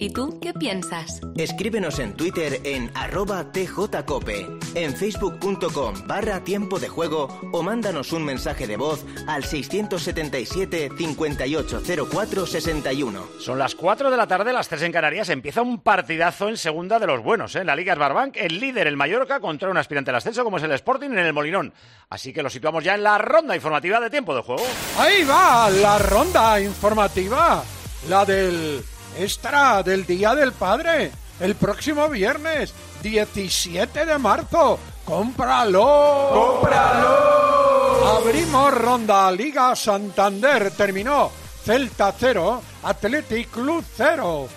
¿Y tú qué piensas? Escríbenos en Twitter en @tjcope, en facebook.com/tiempo de juego o mándanos un mensaje de voz al 677 580461. Son las 4 de la tarde, las 3 en Canarias. Empieza un partidazo en segunda de los buenos, ¿eh? En la Liga Sberbank, el líder, el Mallorca, contra un aspirante al ascenso como es el Sporting en el Molinón. Así que lo situamos ya en la ronda informativa de tiempo de juego. Ahí va la ronda informativa, la del extra del Día del Padre, el próximo viernes 17 de marzo. ¡Cómpralo! ¡Cómpralo! Abrimos ronda. Liga Santander terminó Celta 0, Athletic Club 0,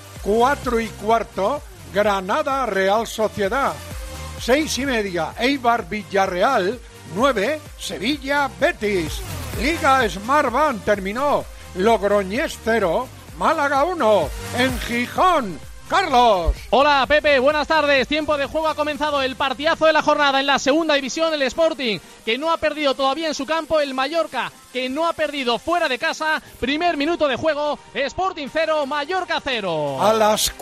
4:15, Granada Real Sociedad, 6:30, Eibar Villarreal, 9, Sevilla Betis. Liga Smartbank terminó Logroñés 0, Málaga 1, en Gijón. Carlos. Hola Pepe, buenas tardes. Tiempo de juego, ha comenzado el partidazo de la jornada en la segunda división. El Sporting, que no ha perdido todavía en su campo. El Mallorca, que no ha perdido fuera de casa. Primer minuto de juego, Sporting 0, Mallorca 0. A las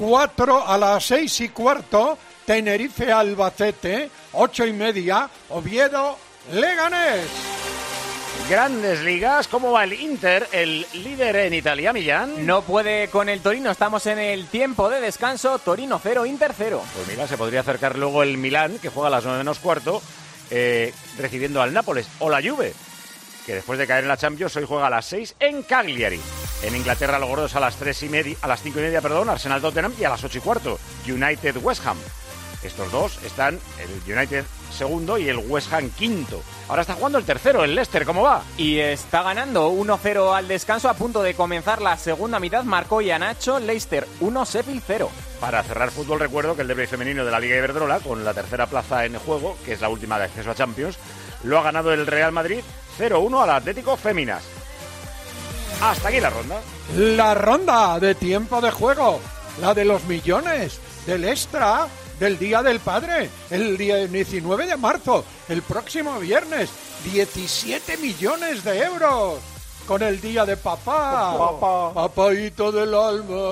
6:15, Tenerife Albacete, 8:30, Oviedo Leganés. Grandes ligas, ¿cómo va el Inter, el líder en Italia, Millán? No puede con el Torino, estamos en el tiempo de descanso, Torino 0, Inter 0. Pues mira, se podría acercar luego el Milán, que juega a las 9:15, recibiendo al Nápoles, o la Juve, que después de caer en la Champions hoy juega a las 6 en Cagliari. En Inglaterra los gordos a las 5:30, Arsenal Tottenham, y a las 8:15, United West Ham. Estos dos están, el United segundo y el West Ham quinto. Ahora está jugando el tercero, el Leicester, ¿cómo va? Y está ganando 1-0 al descanso, a punto de comenzar la segunda mitad. Marcó Iheanacho, Leicester 1, Sheffield 0. Para cerrar fútbol, recuerdo que el derbi femenino de la Liga Iberdrola, con la tercera plaza en juego, que es la última de acceso a Champions, lo ha ganado el Real Madrid 0-1 al Atlético Féminas. Hasta aquí la ronda. La ronda de tiempo de juego, la de los millones, del extra, del Día del Padre, el día 19 de marzo, el próximo viernes, 17 millones de euros. Con el Día de Papá. Papaíto del alma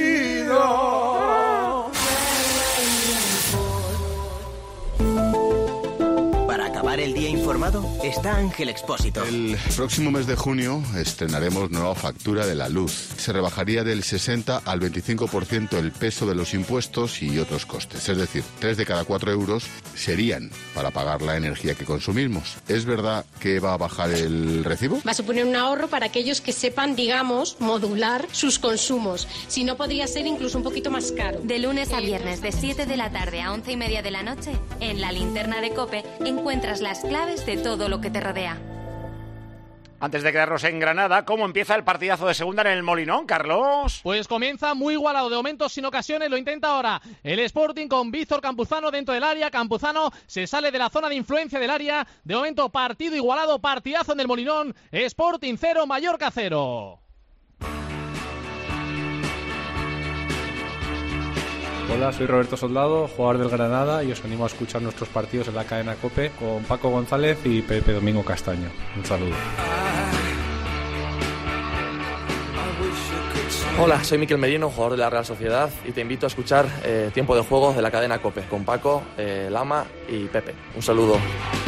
querido. Para acabar el día informado está Ángel Expósito. El próximo mes de junio estrenaremos nueva factura de la luz. Se rebajaría del 60 al 25% el peso de los impuestos y otros costes. Es decir, 3 de cada 4 euros serían para pagar la energía que consumimos. ¿Es verdad que va a bajar el recibo? Va a suponer un ahorro para aquellos que sepan, digamos, modular sus consumos. Si no, podría ser incluso un poquito más caro. De lunes a viernes, de 7 de la tarde a 11:30 de la noche, en la linterna de COPE, encuentras las claves de todo lo que te rodea. Antes de quedarnos en Granada, ¿cómo empieza el partidazo de segunda en el Molinón, Carlos? Pues comienza muy igualado, de momento sin ocasiones, lo intenta ahora el Sporting con Víctor Campuzano dentro del área. Campuzano se sale de la zona de influencia del área. De momento partido igualado, partidazo en el Molinón. Sporting 0, Mallorca 0. Hola, soy Roberto Soldado, jugador del Granada, y os animo a escuchar nuestros partidos en la cadena COPE con Paco González y Pepe Domingo Castaño. Un saludo. Hola, soy Miquel Merino, jugador de la Real Sociedad, y te invito a escuchar Tiempo de Juego de la cadena COPE con Paco, Lama y Pepe. Un saludo.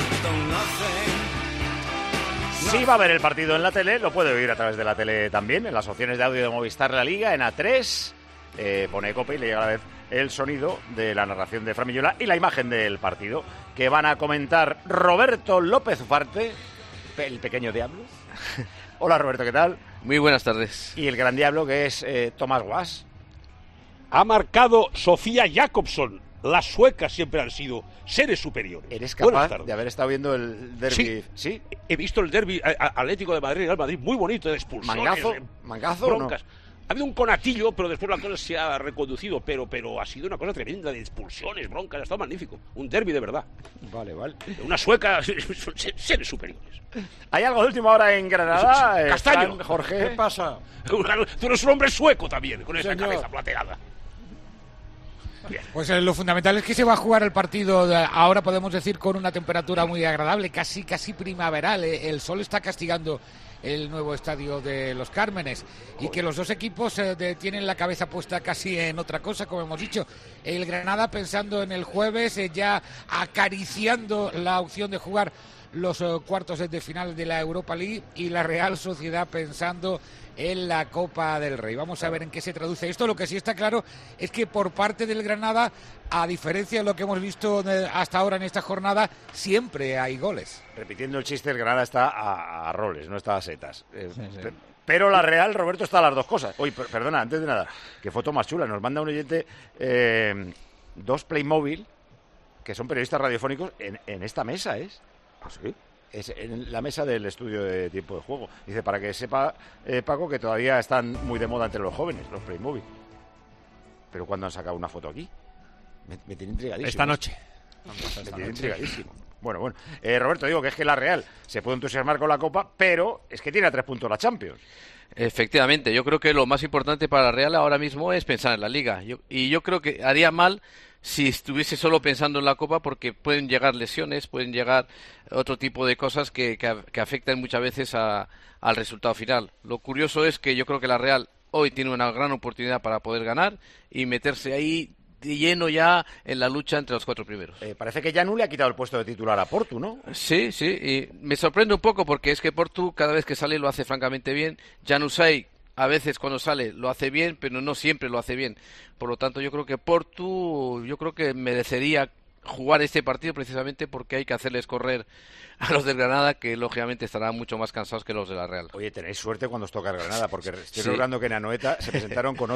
Si va a ver el partido en la tele, lo puede oír a través de la tele también, en las opciones de audio de Movistar La Liga, en A3, pone COPE y le llega a la vez el sonido de la narración de Fran Millola y la imagen del partido, que van a comentar Roberto López Ufarte, el pequeño diablo. Hola Roberto, ¿qué tal? Muy buenas tardes. Y el gran diablo, que es Tomás Guas. Ha marcado Sofía Jakobsson. Las suecas siempre han sido seres superiores. ¿Eres capaz de haber estado viendo el derbi? Sí, ¿sí? He visto el derbi Atlético de Madrid, Real Madrid, muy bonito, de expulsiones. ¿Mangazo broncas. ¿No? Ha habido un conatillo, pero después la cosa se ha reconducido, pero ha sido una cosa tremenda de expulsiones, broncas, ha estado magnífico. Un derbi de verdad. Vale. Una sueca, seres superiores. ¿Hay algo de última hora en Granada? Castaño. Fran, Jorge. ¿Qué pasa? Tú eres un hombre sueco también, con esa cabeza plateada. Bien. Pues lo fundamental es que se va a jugar el partido, ahora podemos decir, con una temperatura muy agradable, casi primaveral. El sol está castigando el nuevo estadio de Los Cármenes, y que los dos equipos tienen la cabeza puesta casi en otra cosa, como hemos dicho. El Granada pensando en el jueves, ya acariciando la opción de jugar los cuartos de final de la Europa League, y la Real Sociedad pensando en la Copa del Rey. Vamos a ver en qué se traduce esto. Lo que sí está claro es que por parte del Granada, a diferencia de lo que hemos visto hasta ahora en esta jornada, siempre hay goles. Repitiendo el chiste, el Granada está a roles, no está a setas. Pero la Real, Roberto, está a las dos cosas. Oye, perdona, antes de nada, qué foto más chula. Nos manda un oyente 2 Playmobil, que son periodistas radiofónicos, en esta mesa, ¿es? ¿Ah, sí? Es en la mesa del estudio de tiempo de juego. Dice, para que sepa, Paco, que todavía están muy de moda entre los jóvenes, los Playmobil. Pero ¿cuándo han sacado una foto aquí? Me tiene intrigadísimo. Esta noche. Me tiene intrigadísimo. Bueno. Roberto, digo que es que la Real se puede entusiasmar con la Copa, pero es que tiene a 3 puntos la Champions. Efectivamente, yo creo que lo más importante para la Real ahora mismo es pensar en la Liga. Yo creo que haría mal si estuviese solo pensando en la Copa, porque pueden llegar lesiones, pueden llegar otro tipo de cosas que afectan muchas veces al resultado final. Lo curioso es que yo creo que la Real hoy tiene una gran oportunidad para poder ganar y meterse ahí de lleno ya en la lucha entre los 4 primeros. Parece que Janu le ha quitado el puesto de titular a Portu, ¿no? Sí, y me sorprende un poco porque es que Portu cada vez que sale lo hace francamente bien. Januzaj a veces cuando sale lo hace bien, pero no siempre lo hace bien. Por lo tanto, yo creo que Portu, merecería jugar este partido precisamente porque hay que hacerles correr a los del Granada, que lógicamente estarán mucho más cansados que los de la Real. Oye, tenéis suerte cuando os toca el Granada, porque estoy recordando que en Anoeta se presentaron con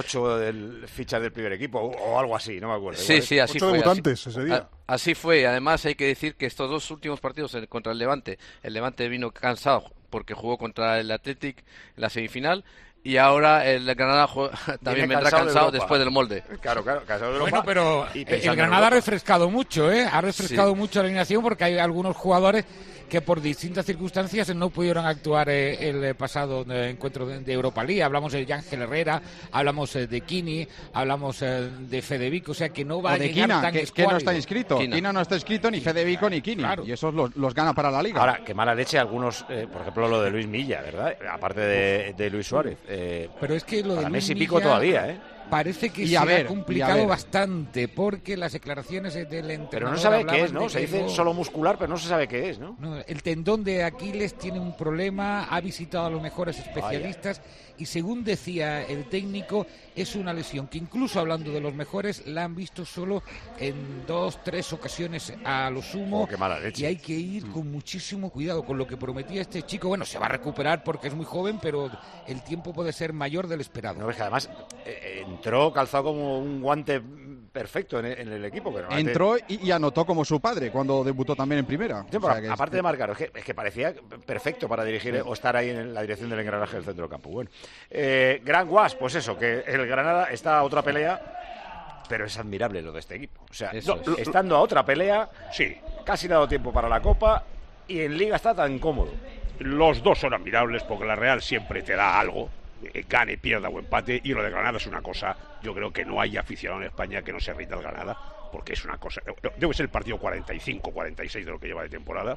8 fichas del primer equipo, o algo así, no me acuerdo. Sí, así 8 fue. debutantes ese día. Así fue. Además, hay que decir que estos 2 últimos partidos contra el Levante vino cansado porque jugó contra el Athletic en la semifinal. Y ahora el Granada también vendrá cansado después del molde. Claro, cansado de Europa. Bueno, pero el Granada ha refrescado mucho, Ha refrescado mucho la alineación, porque hay algunos jugadores que por distintas circunstancias no pudieron actuar el pasado encuentro de Europa League. Hablamos de Ángel Herrera, hablamos de Kini, hablamos de Fedevico, o sea que no va a llegar Quina, tan que no está inscrito. Quina no está inscrito, ni Fedevico ni Kini. Claro. Y esos los gana para la Liga. Ahora, qué mala leche algunos, por ejemplo lo de Luis Milla, ¿verdad? Aparte de Luis Suárez. Pero es que lo de Luis Milla pico todavía, parece que se ha complicado bastante, porque las declaraciones del entrenador... Pero no sabe qué es, ¿no? Se dice solo muscular, pero no se sabe qué es, ¿no? El tendón de Aquiles tiene un problema, ha visitado a los mejores especialistas y según decía el técnico, es una lesión que incluso hablando de los mejores, la han visto solo en 2-3 ocasiones a lo sumo. Qué mala leche. Y hay que ir con muchísimo cuidado con lo que prometía este chico. Bueno, se va a recuperar porque es muy joven, pero el tiempo puede ser mayor del esperado. No, es que además entró calzado como un guante perfecto en el equipo. Pero entró y anotó como su padre cuando debutó también en primera. Sí, aparte de marcar, es que parecía perfecto para dirigir o estar ahí en la dirección del engranaje del centro del campo. Bueno, Gran Guas, pues eso, que el Granada está a otra pelea, pero es admirable lo de este equipo. O sea, estando a otra pelea, sí, casi dado tiempo para la Copa y en Liga está tan cómodo. Los dos son admirables porque la Real siempre te da algo. Gane, pierda o empate, y lo de Granada es una cosa. Yo creo que no hay aficionado en España que no se rinda al Granada, porque es una cosa. Debe ser el partido 45, 46 de lo que lleva de temporada.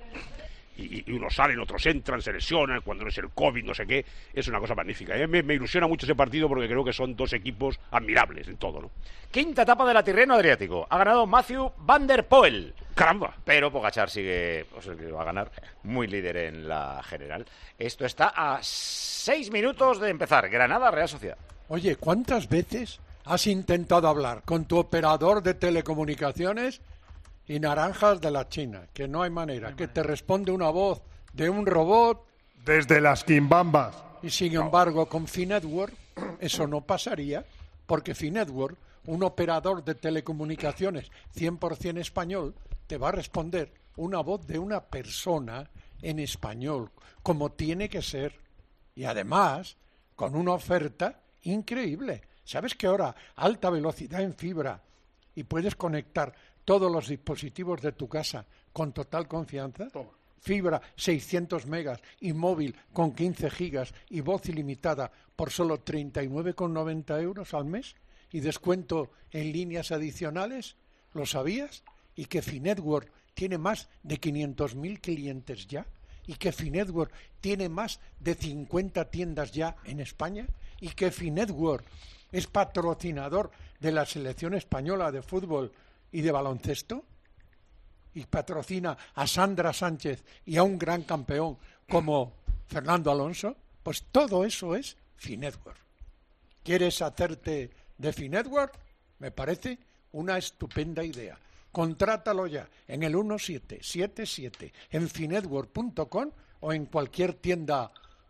Y unos salen, otros entran, se lesionan, cuando no es el COVID, no sé qué. Es una cosa magnífica. Me ilusiona mucho ese partido porque creo que son dos equipos admirables en todo, ¿no? Quinta etapa de la Tirreno Adriático. Ha ganado Matthew van der Poel. ¡Caramba! Pero Pogačar sigue, pues el que va a ganar, muy líder en la general. Esto está a 6 minutos de empezar. Granada, Real Sociedad. Oye, ¿cuántas veces has intentado hablar con tu operador de telecomunicaciones y naranjas de la China? Que no hay manera, que te responde una voz de un robot. Desde las quimbambas. Y sin embargo, con Finetwork eso no pasaría, porque Finetwork, un operador de telecomunicaciones 100% español, te va a responder una voz de una persona en español, como tiene que ser. Y además, con una oferta increíble. ¿Sabes que ahora alta velocidad en fibra y puedes conectar todos los dispositivos de tu casa con total confianza? Toma. Fibra 600 megas y móvil con 15 gigas y voz ilimitada por solo 39,90 euros al mes y descuento en líneas adicionales. ¿Lo sabías? Y que Finetwork tiene más de 500.000 clientes ya. y que Finetwork tiene más de 50 tiendas ya en España y que Finetwork es patrocinador de la selección española de fútbol y de baloncesto y patrocina a Sandra Sánchez y a un gran campeón como Fernando Alonso, pues todo eso es Finetwork. ¿Quieres hacerte de Finetwork? Me parece una estupenda idea. Contrátalo ya en el 1777 en finetwork.com o en cualquier tienda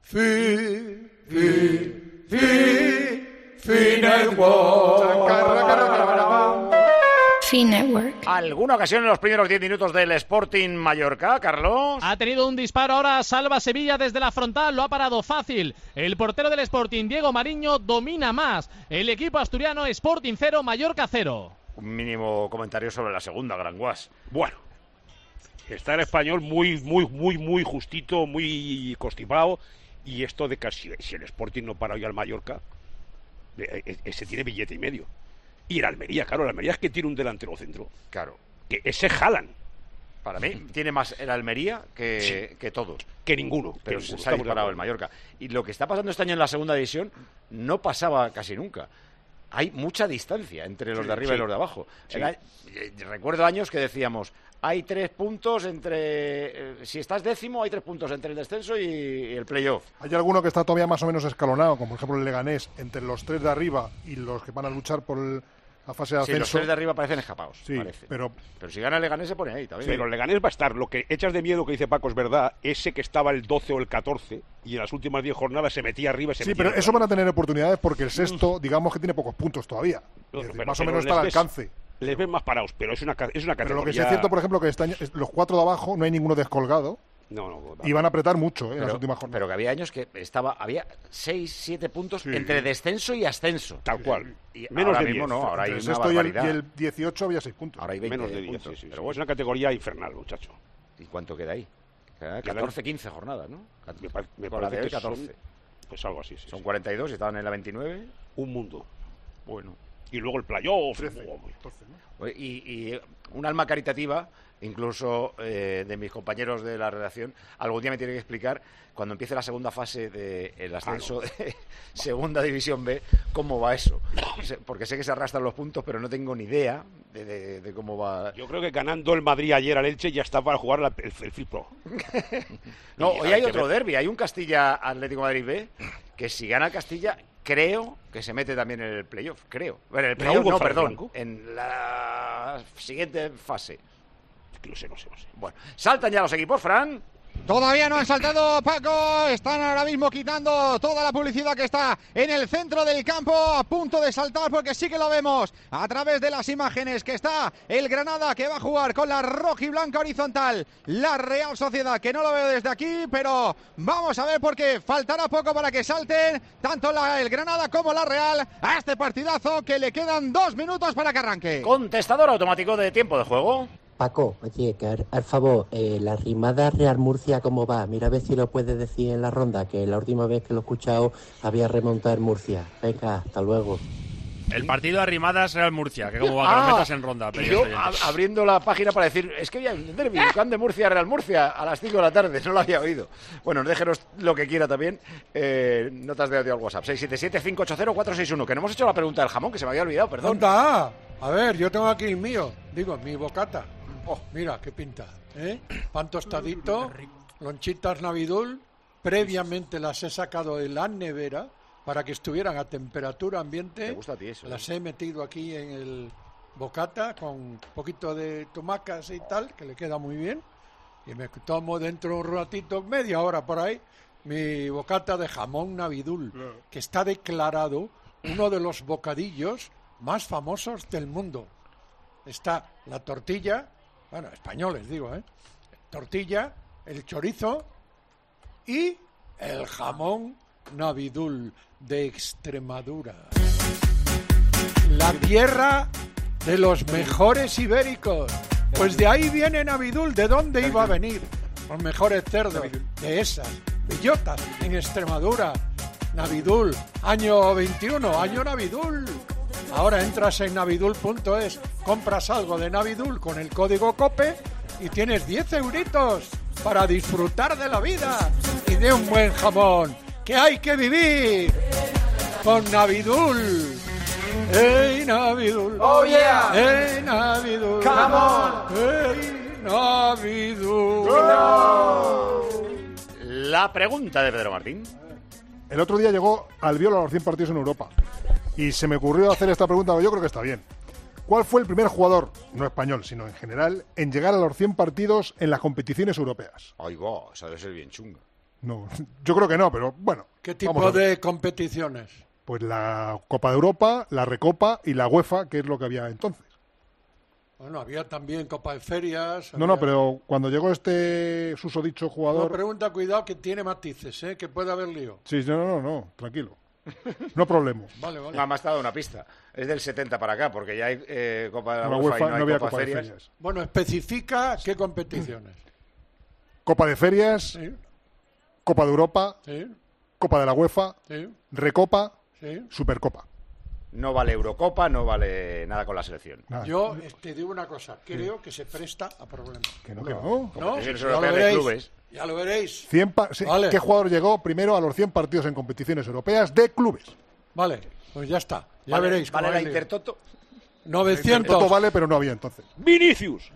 Finetwork. ¿Alguna ocasión en los primeros 10 minutos del Sporting Mallorca, Carlos? Ha tenido un disparo ahora, salva Sevilla desde la frontal, lo ha parado fácil. El portero del Sporting, Diego Mariño, domina más. El equipo asturiano, Sporting 0, Mallorca 0. Un mínimo comentario sobre la segunda, Gran Guas. Bueno, está el español muy justito, muy constipado. Y esto de que si el Sporting no para hoy al Mallorca, ese tiene billete y medio. Y el Almería, claro, el Almería es que tiene un delantero centro. Claro. Que ese Haaland. Para mí tiene más el Almería que todos. Que ninguno. Pero se ha disparado el Mallorca. Y lo que está pasando este año en la segunda división no pasaba casi nunca. Hay mucha distancia entre los de arriba y los de abajo. Sí. Recuerdo años que decíamos, hay 3 puntos entre... si estás décimo, hay 3 puntos entre el descenso y el playoff. Hay alguno que está todavía más o menos escalonado, como por ejemplo el Leganés, entre los 3 de arriba y los que van a luchar por la fase de ascenso. Sí, los 3 de arriba parecen escapados, sí, parece. Pero si gana el Leganés se pone ahí también. Sí, pero el Leganés va a estar. Lo que echas de miedo que dice Paco es verdad, ese que estaba el 12 o el 14 y en las últimas 10 jornadas se metía arriba y se metía. Sí, pero arriba. Eso van a tener oportunidades porque el sexto, digamos que tiene pocos puntos todavía. Más o menos está al alcance. Les ves más parados, pero es una categoría. Pero lo que sí es cierto, por ejemplo, que este año los 4 de abajo no hay ninguno descolgado. No. Y van a apretar mucho en las últimas jornadas. Pero que había años que había 6, 7 puntos entre descenso y ascenso. Tal cual. Y menos ahora de 10. Mismo no, ahora hay el una sexto barbaridad. y el 18 había 6 puntos. Ahora hay 20 menos de 10 puntos. Sí. Pero bueno, es una categoría infernal, muchacho. ¿Y cuánto queda ahí? 14, 15 jornadas, ¿no? Me Con la parece de que 14. Son, pues algo así, sí. Son 42 y estaban en la 29. Un mundo. Bueno. Y luego el playoff. 13, 14, ¿no? Y un alma caritativa, incluso de mis compañeros de la redacción, algún día me tiene que explicar, cuando empiece la segunda fase del ascenso de Segunda División B, cómo va eso. Porque sé que se arrastran los puntos, pero no tengo ni idea de cómo va. Yo creo que ganando el Madrid ayer al Elche ya está para jugar el Free Pro. No, hoy hay otro derbi, hay un Castilla Atlético Madrid B, que si gana el Castilla, creo que se mete también en el playoff, creo. Bueno, en el playoff no, perdón, en la siguiente fase. No sé. Bueno, saltan ya los equipos, Fran. Todavía no han saltado, Paco. Están ahora mismo quitando toda la publicidad que está en el centro del campo, a punto de saltar, porque sí que lo vemos a través de las imágenes, que está el Granada, que va a jugar con la rojiblanca horizontal, la Real Sociedad, que no lo veo desde aquí, pero vamos a ver, porque faltará poco para que salten tanto el Granada como la Real a este partidazo, que le quedan 2 minutos para que arranque. Contestador automático de tiempo de juego. Paco, oye, que al favor, la rimada Real Murcia, ¿cómo va? Mira a ver si lo puedes decir en la ronda, que la última vez que lo he escuchado había remontado el Murcia. Venga, hasta luego. El partido de rimadas Real Murcia, que como va, que lo metas en ronda. Y yo abriendo la página para decir, es que había un derbi, Can de Murcia, Real Murcia, a las 5 de la tarde, no lo había oído. Bueno, déjenos lo que quiera también, notas de audio al WhatsApp, 677-580-461, que no hemos hecho la pregunta del jamón, que se me había olvidado, perdón. ¿Dónde? A ver, yo tengo aquí el mío, mi bocata. Oh, mira, qué pinta, pan tostadito, lonchitas Navidul, previamente las he sacado de la nevera para que estuvieran a temperatura ambiente. ¿Te gusta a ti eso? Las he metido aquí en el bocata con un poquito de tomacas y tal, que le queda muy bien, y me tomo dentro de un ratito, media hora por ahí, mi bocata de jamón Navidul, que está declarado uno de los bocadillos más famosos del mundo. Está la tortilla, bueno, españoles digo, tortilla, el chorizo y el jamón Navidul de Extremadura. La tierra de los mejores ibéricos. Pues de ahí viene Navidul. ¿De dónde iba a venir? Los mejores cerdos de esas bellotas en Extremadura. Navidul, año 21, año Navidul. Ahora entras en navidul.es, compras algo de Navidul con el código COPE y tienes 10 euritos para disfrutar de la vida y de un buen jamón, que hay que vivir con Navidul. ¡Ey, Navidul! ¡Oh, yeah! ¡Ey, Navidul! ¡Come on! ¡Ey, Navidul! La pregunta de Pedro Martín. El otro día llegó Albiol a los 100 partidos en Europa y se me ocurrió hacer esta pregunta, yo creo que está bien. ¿Cuál fue el primer jugador, no español, sino en general, en llegar a los 100 partidos en las competiciones europeas? Ay, va, esa debe ser bien chunga. No, yo creo que no, pero bueno. ¿Qué tipo de competiciones? Pues la Copa de Europa, la Recopa y la UEFA, que es lo que había entonces. Bueno, había también Copa de Ferias. No, pero cuando llegó este susodicho jugador... No, pregunta, cuidado, que tiene matices, que puede haber lío. Sí, no, tranquilo. No problema. Vale. No, me has dado una pista. Es del 70 para acá, porque ya hay Copa de la UEFA y no hay había Copa de Ferias. Bueno, especifica qué competiciones. Copa de Ferias, sí. Copa de Europa, sí. Copa de la UEFA, sí. Recopa, sí. Supercopa. No vale Eurocopa, no vale nada con la selección. Nada. Yo te digo una cosa, creo que se presta a problemas. Que no. ¿No? Ya lo veréis. Vale. ¿Qué jugador llegó primero a los 100 partidos en competiciones europeas de clubes? Vale, pues ya está. Ya veréis. ¿Vale la Intertoto? 900. La Intertoto vale, pero no había entonces. Vinicius.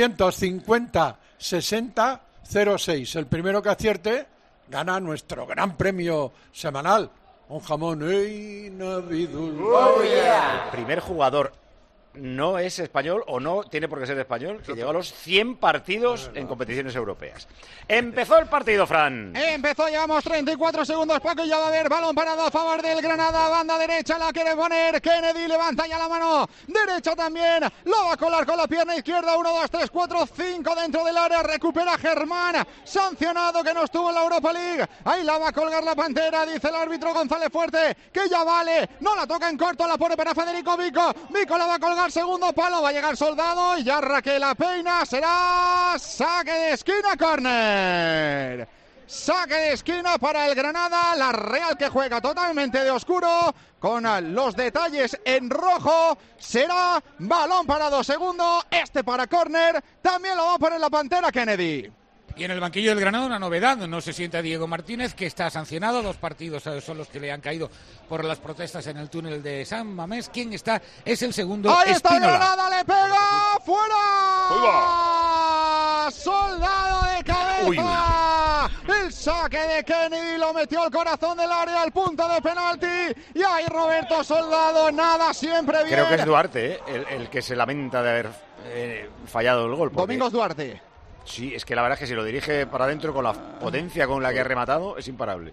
950-60-06. El primero que acierte gana nuestro gran premio semanal. Un jamón. ¡Ey, Navidul! Oh, yeah. El primer jugador no es español o no tiene por qué ser español que llegó a los 100 partidos en competiciones europeas. Empezó el partido, Fran. Empezó, llevamos 34 segundos, Paco, y ya va a haber balón parado a favor del Granada, banda derecha, la quiere poner Kennedy, levanta ya la mano derecha también, lo va a colar con la pierna izquierda, 1, 2, 3, 4, 5 dentro del área, recupera Germán, sancionado que no estuvo en la Europa League, ahí la va a colgar la Pantera, dice el árbitro González Fuerte, que ya vale, no la toca en corto, la pone para Federico Vico, Vico la va a colgar, segundo palo, va a llegar Soldado, y ya Raquel la peina, será saque de esquina, córner. Saque de esquina para el Granada, la Real que juega totalmente de oscuro, con los detalles en rojo, será balón parado segundo, este para córner, también lo va a poner la Pantera Kennedy. Y en el banquillo del Granada una novedad, no se sienta Diego Martínez, que está sancionado, 2 partidos son los que le han caído por las protestas en el túnel de San Mamés. ¿Quién está? Es el segundo Ahí está el Espínola. Granada, le pega, fuera, Soldado de cabeza, el saque de Kennedy lo metió al corazón del área, al punto de penalti, y ahí Roberto Soldado, nada, siempre bien. Creo que es Duarte, el que se lamenta de haber fallado el gol. Domingos Duarte. Sí, es que la verdad es que si lo dirige para adentro con la potencia con la que ha rematado, es imparable.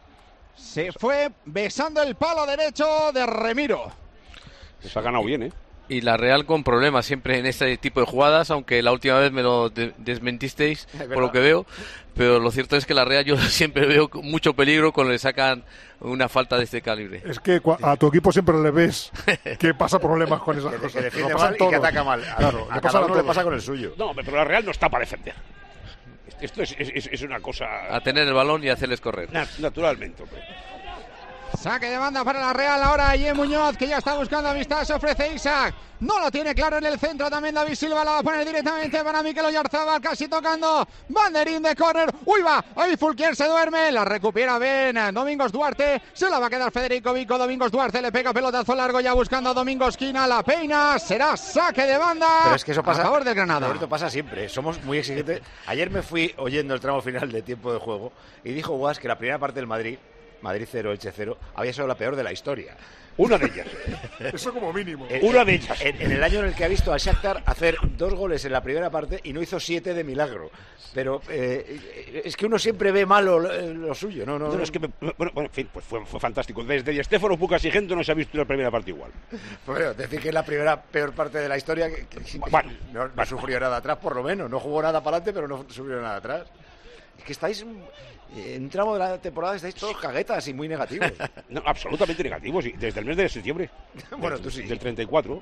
Se fue besando el palo derecho de Remiro. Se ha ganado bien, Y la Real con problemas siempre en este tipo de jugadas, aunque la última vez me lo desmentisteis por lo que veo, pero lo cierto es que la Real yo siempre veo mucho peligro cuando le sacan una falta de este calibre. Es que a tu equipo siempre le ves que pasa problemas con esas cosas. Que defiende mal y que ataca mal. Claro, a cada uno le pasa con el suyo. No, pero la Real no está para defender. Esto es una cosa... A tener el balón y hacerles correr. Naturalmente, hombre. Saque de banda para la Real ahora, Ye Muñoz, que ya está buscando amistad, se ofrece Isaac, no lo tiene claro en el centro, también David Silva la va a poner directamente para Mikel Oyarzabal, casi tocando, banderín de córner, uy va, ahí Fulquier se duerme, la recupera bien Domingos Duarte, se la va a quedar Federico Vico, Domingos Duarte le pega pelotazo largo ya buscando a Domingo Esquina, la peina, será saque de banda. Pero es que eso pasa, a favor del Granada. Roberto, pasa siempre, somos muy exigentes. Ayer me fui oyendo el tramo final de tiempo de juego y dijo Guas que la primera parte del Madrid 0, Elche 0, había sido la peor de la historia. Una de ellas. Eso como mínimo. Una de ellas. En el año en el que ha visto al Shakhtar hacer 2 goles en la primera parte y no hizo 7 de milagro. Pero es que uno siempre ve malo lo suyo. No. Es que bueno, en fin, pues fue fantástico. Desde Di Stéfano, Pucas y Gento no se ha visto la primera parte igual. Bueno, decir que es la primera peor parte de la historia que no sufrió nada atrás, por lo menos. No jugó nada para adelante, pero no sufrió nada atrás. Es que estáis en un tramo de la temporada, estáis todos caguetas y muy negativos. No, absolutamente negativos, y desde el mes de septiembre. Bueno, tú sí. Del 34.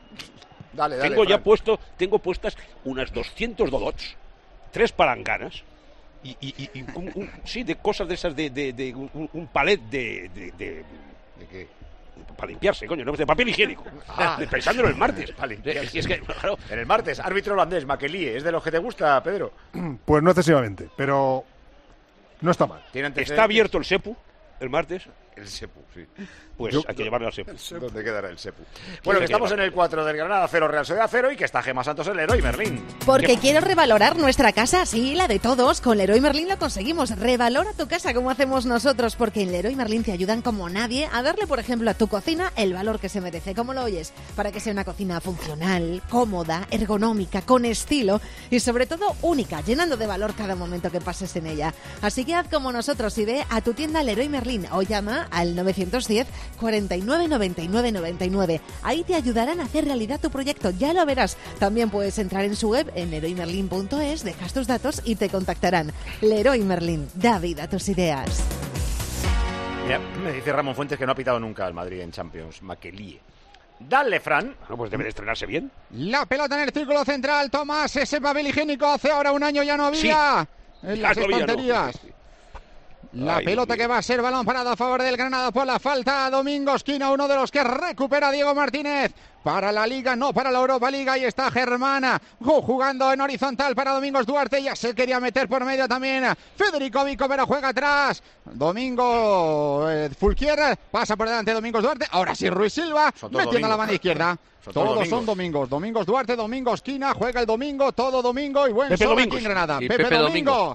Dale, Tengo puestas unas 200 dodots, 3 palanganas y sí, de cosas de esas, de un palet de qué? Para limpiarse, coño, no de papel higiénico. Pensándolo el martes. Para limpiarse. Es que, claro, en el martes, árbitro holandés, Makellie, ¿es de los que te gusta, Pedro? Pues no excesivamente, pero no está mal. ¿Está abierto el SEPU el martes? El SEPU, sí. Pues hay que llevarlo al SEPU. ¿Dónde quedará el SEPU? Bueno, que estamos en el 4 del Granada 0, Real Sociedad 0 y que está Gemma Santos, el Leroy Merlin. Porque quiero revalorar nuestra casa, sí, la de todos. Con Leroy Merlin lo conseguimos. Revalora tu casa como hacemos nosotros, porque en Leroy Merlin te ayudan como nadie a darle, por ejemplo, a tu cocina el valor que se merece. ¿Cómo lo oyes? Para que sea una cocina funcional, cómoda, ergonómica, con estilo y sobre todo única, llenando de valor cada momento que pases en ella. Así que haz como nosotros y ve a tu tienda Leroy Merlin o llama al 910 49 99 99. Ahí te ayudarán a hacer realidad tu proyecto, ya lo verás. También puedes entrar en su web en leroymerlin.es, dejas tus datos y te contactarán. Leroy Merlin, da vida a tus ideas. Ya, me dice Ramón Fuentes que no ha pitado nunca al Madrid en Champions. Makellie. Dale, Fran. Bueno, pues debe de estrenarse bien. La pelota en el círculo central, Tomás, ese papel higiénico hace ahora un año ya no había en las estanterías. La pelota que va a ser balón parado a favor del Granada por la falta. Domingo Esquina, uno de los que recupera Diego Martínez. Para la Liga, no para la Europa League. Ahí está Germana jugando en horizontal para Domingos Duarte. Ya se quería meter por medio también Federico Vico, pero juega atrás. Domingo Fulquier pasa por delante Domingos Duarte. Ahora sí Ruiz Silva metiendo a la banda izquierda. Todos son domingos. Domingos Duarte, Domingo Esquina, juega el domingo, todo domingo y buen sol aquí en Granada. Pepe Domingo.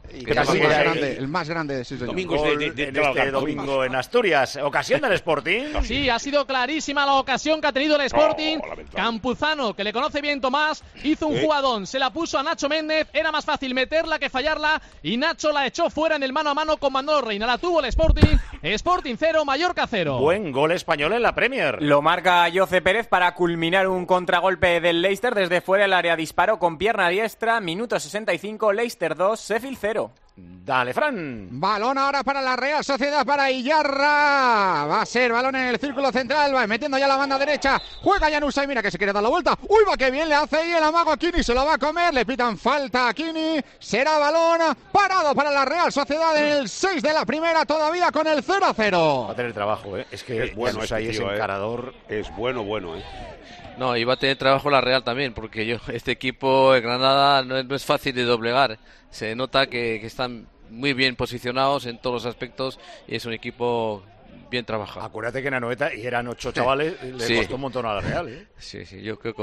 El más grande, sí, señor. Domingos este domingo en Asturias. ¿Ocasión del Sporting? Sí, ha sido clarísima la ocasión que ha tenido el Sporting. Campuzano, que le conoce bien Tomás, hizo un jugadón, se la puso a Nacho Méndez, era más fácil meterla que fallarla y Nacho la echó fuera en el mano a mano con Manolo Reina. La tuvo el Sporting. Sporting 0, Mallorca 0. Buen gol español en la Premier. Lo marca Jose Pérez para culminar un contragolpe del Leicester desde fuera del área. Disparo con pierna diestra, minuto 65, Leicester 2, Sheffield 0. Dale, Fran. Balón ahora para la Real Sociedad, para Iyarra. Va a ser balón en el círculo central, va metiendo ya la banda derecha. Juega Llanusa y mira que se quiere dar la vuelta. Uy, va que bien le hace ahí el amago a Kini, se lo va a comer. Le pitan falta a Kini. Será balón parado para la Real Sociedad en el 6 de la primera, todavía con el 0-0. Va a tener trabajo, ¿eh? Es que es bueno ahí es encarador. Es bueno, ¿eh? No, y va a tener trabajo la Real también, porque este equipo de Granada no es fácil de doblegar. Se nota que están muy bien posicionados en todos los aspectos y es un equipo bien trabajado. Acuérdate que en Anoeta y eran 8 chavales, le costó un montón a la Real, ¿eh? Sí, yo creo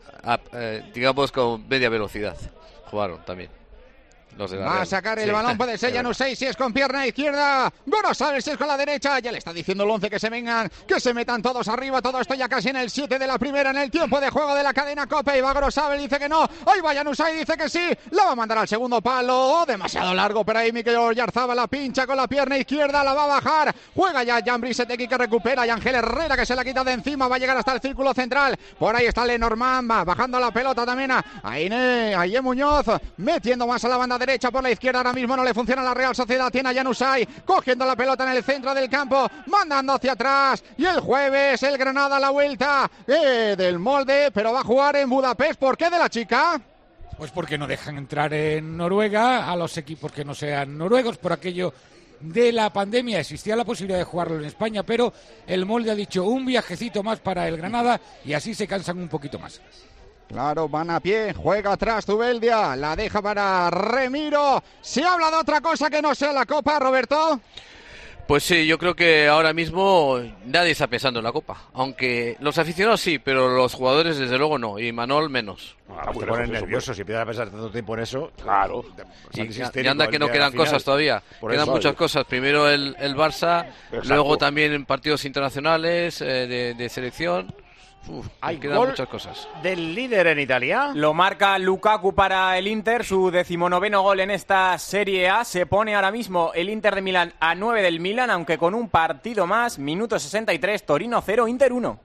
digamos con media velocidad jugaron también. Va a sacar el balón, puede ser Llanusa, si es con pierna izquierda. Gorosabel, si es con la derecha. Ya le está diciendo el 11 que se vengan, que se metan todos arriba. Todo esto ya casi en el 7 de la primera, en el tiempo de juego de la cadena COPE. Y va Gorosabel, dice que no. Ahí va Llanusa y dice que sí. La va a mandar al segundo palo. Demasiado largo, pero ahí Mikel Oyarzabal la pincha con la pierna izquierda. La va a bajar. Juega ya Jan Brisetegui que recupera. Y Ángel Herrera que se la quita de encima. Va a llegar hasta el círculo central. Por ahí está Lenormand, va bajando la pelota también a Aine Muñoz. Metiendo más a la banda derecha por la izquierda. Ahora mismo no le funciona la Real Sociedad. Tiene a Llanusa cogiendo la pelota en el centro del campo, mandando hacia atrás. Y el jueves el Granada a la vuelta del molde, pero va a jugar en Budapest. ¿Por qué de la chica? Pues porque no dejan entrar en Noruega a los equipos que no sean noruegos por aquello de la pandemia. Existía la posibilidad de jugarlo en España, pero el molde ha dicho un viajecito más para el Granada y así se cansan un poquito más. Claro, van a pie, juega atrás Zubeldia, la deja para Remiro. ¿Se habla de otra cosa que no sea la Copa, Roberto? Pues sí, yo creo que ahora mismo nadie está pensando en la Copa. Aunque los aficionados sí, pero los jugadores desde luego no, y Manol menos. Te ponen nerviosos si empiezas a pensar tanto tiempo en eso. Claro. Y anda que no quedan cosas todavía. Quedan muchas cosas. Primero el Barça, luego también en partidos internacionales de selección. Quedan muchas cosas. Del líder en Italia. Lo marca Lukaku para el Inter, su 19º gol en esta Serie A. Se pone ahora mismo el Inter de Milán a 9 del Milán, aunque con un partido más. Minuto 63, Torino 0, Inter 1.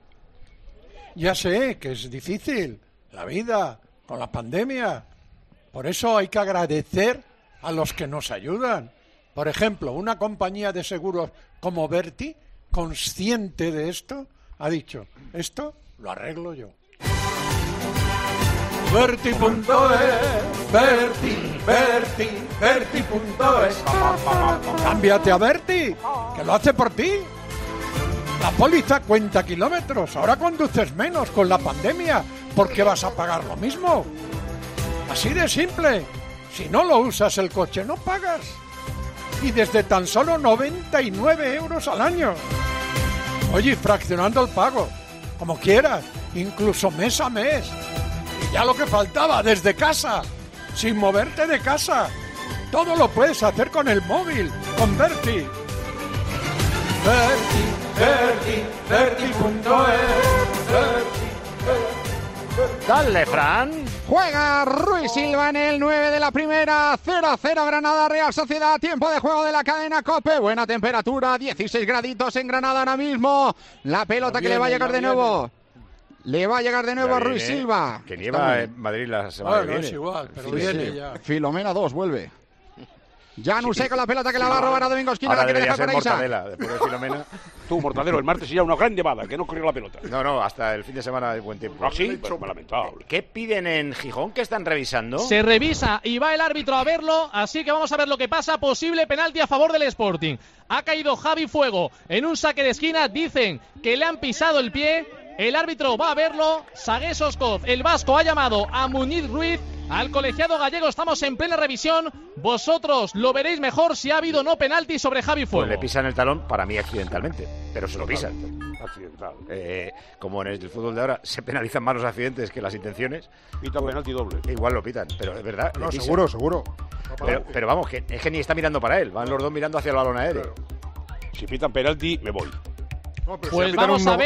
Ya sé que es difícil la vida con la pandemia. Por eso hay que agradecer a los que nos ayudan. Por ejemplo, una compañía de seguros como Verti, consciente de esto, ha dicho, esto lo arreglo yo. Verti.es, Verti.es. Cámbiate a Verti, que lo hace por ti. La póliza cuenta kilómetros. Ahora conduces menos con la pandemia. ¿Por qué vas a pagar lo mismo? Así de simple. Si no lo usas el coche, no pagas. Y desde tan solo 99 euros al año. Oye, fraccionando el pago. Como quieras. Incluso mes a mes. Y ya lo que faltaba, desde casa. Sin moverte de casa. Todo lo puedes hacer con el móvil. Con Verti. Verti.es. Dale, Fran. Juega Ruiz Silva en el 9 de la primera. 0-0 Granada Real Sociedad. Tiempo de juego de la cadena COPE. Buena temperatura. 16 graditos en Granada ahora mismo. La pelota que le va a llegar de nuevo. Le va a llegar de nuevo a Ruiz Silva. Que nieva en Madrid la semana que viene. Es igual, pero viene ya. Filomena 2 vuelve. Janusé con la pelota que la va a robar a Domingo Esquina. Ahora La quiere debería dejar ser para Mortadela, después de Filomena. Tú, Mortadelo, el martes ya una gran llamada, que no corrió la pelota. No, hasta el fin de semana hay buen tiempo. ¿Ah, sí? Pues lamentable. ¿Qué piden en Gijón? ¿Qué están revisando? Se revisa y va el árbitro a verlo, así que vamos a ver lo que pasa. Posible penalti a favor del Sporting. Ha caído Javi Fuego en un saque de esquina. Dicen que le han pisado el pie. El árbitro va a verlo. Sagué Soscoz, el vasco, ha llamado a Muñiz Ruiz, al colegiado gallego. Estamos en plena revisión. Vosotros lo veréis mejor si ha habido o no penalti sobre Javi Fuego. Pues le pisan el talón, para mí accidentalmente, pero se lo pisan. Accidental. Como en el fútbol de ahora se penalizan más los accidentes que las intenciones. Pita penalti doble. Igual lo pitan, pero es verdad. No, seguro. Pero vamos, que es que ni está mirando para él. Van los dos mirando hacia el balón aéreo. Si pitan penalti, me voy. No, pues si vamos a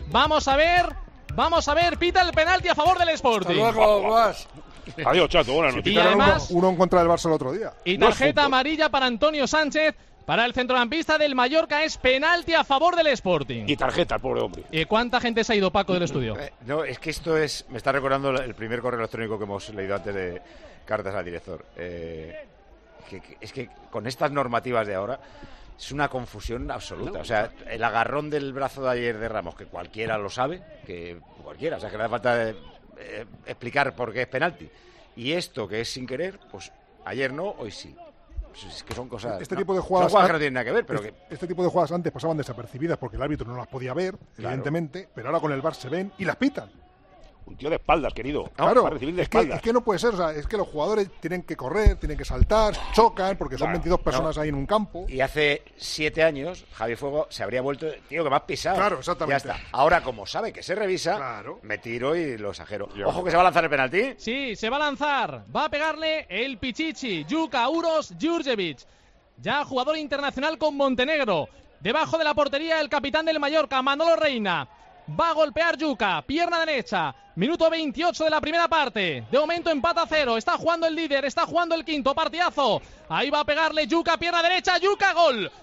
ver, pita el penalti a favor del Sporting. Hasta luego, Guas. Adiós, chato, buenas noches. Y además, uno en contra del Barça el otro día. Y tarjeta amarilla para Antonio Sánchez. Para el centrocampista del Mallorca es penalti a favor del Sporting. Y tarjeta, el pobre hombre. ¿Cuánta gente se ha ido, Paco, del estudio? No, es que esto me está recordando el primer correo electrónico que hemos leído antes de cartas al director. Es que con estas normativas de ahora es una confusión absoluta. O sea, el agarrón del brazo de ayer de Ramos, que cualquiera lo sabe, que no hace falta explicar por qué es penalti. Y esto que es sin querer, pues ayer no, hoy sí. Pues es que son cosas. Este tipo de jugadas que no tienen nada que ver, pero este tipo de jugadas antes pasaban desapercibidas porque el árbitro no las podía ver, evidentemente, pero ahora con el VAR se ven y las pitan. Un tío de espaldas, querido. Claro, para recibir de espaldas. Es que no puede ser, o sea, es que los jugadores tienen que correr, tienen que saltar, chocan, porque son 22 personas ahí en un campo. Y hace 7 años, Javi Fuego se habría vuelto, tío, que me has pisado. Claro, exactamente. Ya está. Ahora, como sabe que se revisa, me tiro y lo exagero. Ojo que se va a lanzar el penalti. Sí, se va a lanzar. Va a pegarle el Pichichi, Juka Uros Djurdjevic. Ya jugador internacional con Montenegro. Debajo de la portería el capitán del Mallorca, Manolo Reina. Va a golpear Juka, pierna derecha. Minuto 28 de la primera parte. De momento empata a 0. Está jugando el líder, está jugando el quinto partidazo. Ahí va a pegarle Juka, pierna derecha. Juka, gol. ¡Gol!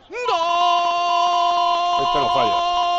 Este no falla.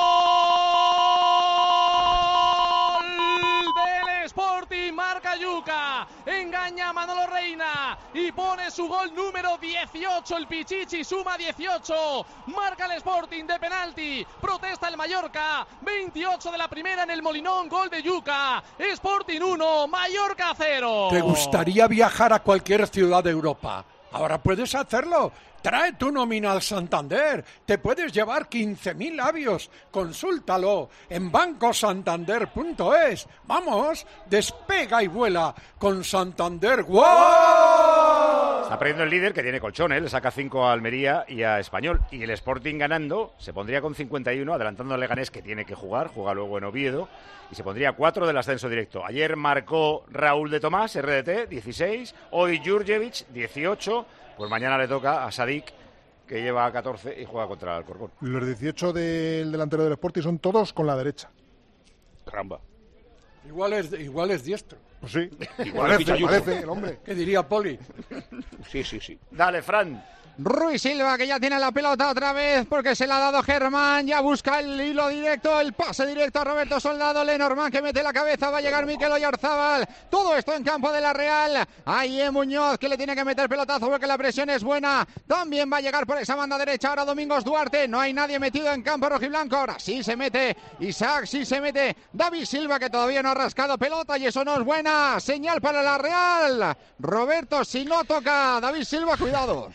Del Sporting, marca Juka. Engaña a Manolo Reina y pone su gol número 18. El Pichichi suma 18. Marca el Sporting de penalti. Protesta el Mallorca. 28 de la primera en el Molinón. Gol de Juka. Sporting 1, Mallorca 0. ¿Te gustaría viajar a cualquier ciudad de Europa? Ahora puedes hacerlo. Trae tu nómina al Santander. Te puedes llevar 15.000 avios. Consúltalo en bancosantander.es. Vamos, despega y vuela con Santander. ¡Wow! Está perdiendo el líder, que tiene colchón, le saca 5 a Almería y a Español. Y el Sporting ganando se pondría con 51, adelantando al Leganés, que tiene que jugar, juega luego en Oviedo, y se pondría 4 del ascenso directo. Ayer marcó Raúl de Tomás, RDT, 16. Hoy Djurdjevic, 18. Pues mañana le toca a Sadik, que lleva 14 y juega contra el Alcorcón. Los 18 del delantero del Sporting son todos con la derecha. Caramba. Igual es diestro. Pues sí. Parece el hombre. ¿Qué diría Poli? Sí. Dale, Fran. Ruiz Silva, que ya tiene la pelota otra vez porque se la ha dado Germán, ya busca el hilo directo, el pase directo a Roberto Soldado, Lenormand que mete la cabeza, va a llegar Mikel Oyarzábal, todo esto en campo de la Real. Ahí Muñoz, que le tiene que meter pelotazo porque la presión es buena, también va a llegar por esa banda derecha ahora Domingos Duarte, no hay nadie metido en campo rojiblanco, ahora sí se mete Isaac, sí se mete David Silva, que todavía no ha rascado pelota y eso no es buena señal para la Real. Roberto, si no toca David Silva, cuidado. Hombre,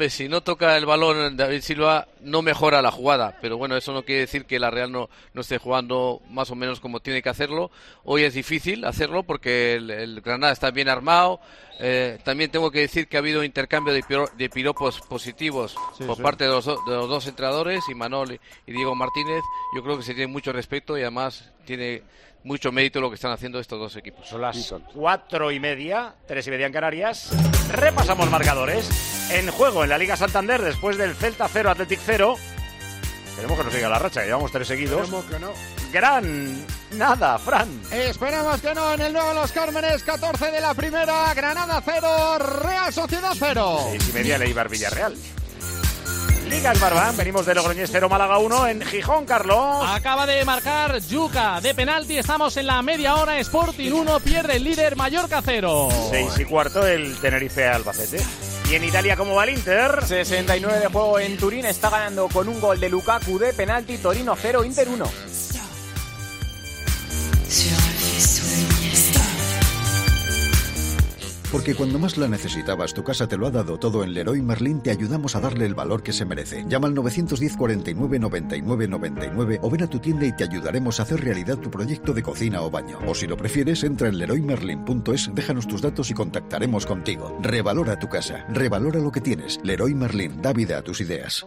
Hombre, si no toca el balón David Silva, no mejora la jugada. Pero bueno, eso no quiere decir que la Real no esté jugando más o menos como tiene que hacerlo. Hoy es difícil hacerlo porque el Granada está bien armado. También tengo que decir que ha habido intercambio de piropos positivos por parte de los dos entrenadores, Imanol y Diego Martínez. Yo creo que se tiene mucho respeto y además tiene mucho mérito lo que están haciendo estos dos equipos. Son las 4:30, 3:30 en Canarias. Repasamos marcadores. En juego en la Liga Santander, después del Celta 0, Athletic 0. Esperemos que no siga la racha, que llevamos 3 seguidos. Esperemos que no. Granada, Fran. Esperemos que no. En el nuevo Los Cármenes, 14 de la primera. Granada 0, Real Sociedad 0. 6:30, Eibar Villarreal. Liga Smartbank, venimos de Logroñés 0, Málaga 1 en Gijón, Carlos. Acaba de marcar Yuca de penalti, estamos en la media hora, Sporting 1, pierde el líder, Mallorca 0. 6:15 el Tenerife Albacete. Y en Italia, ¿cómo va el Inter? 69 de juego en Turín, está ganando con un gol de Lukaku de penalti, Torino 0, Inter 1. Porque cuando más la necesitabas, tu casa te lo ha dado todo. En Leroy Merlin te ayudamos a darle el valor que se merece. Llama al 910 49 99 99 o ven a tu tienda y te ayudaremos a hacer realidad tu proyecto de cocina o baño. O si lo prefieres, entra en leroymerlin.es, déjanos tus datos y contactaremos contigo. Revalora tu casa, revalora lo que tienes. Leroy Merlin, da vida a tus ideas.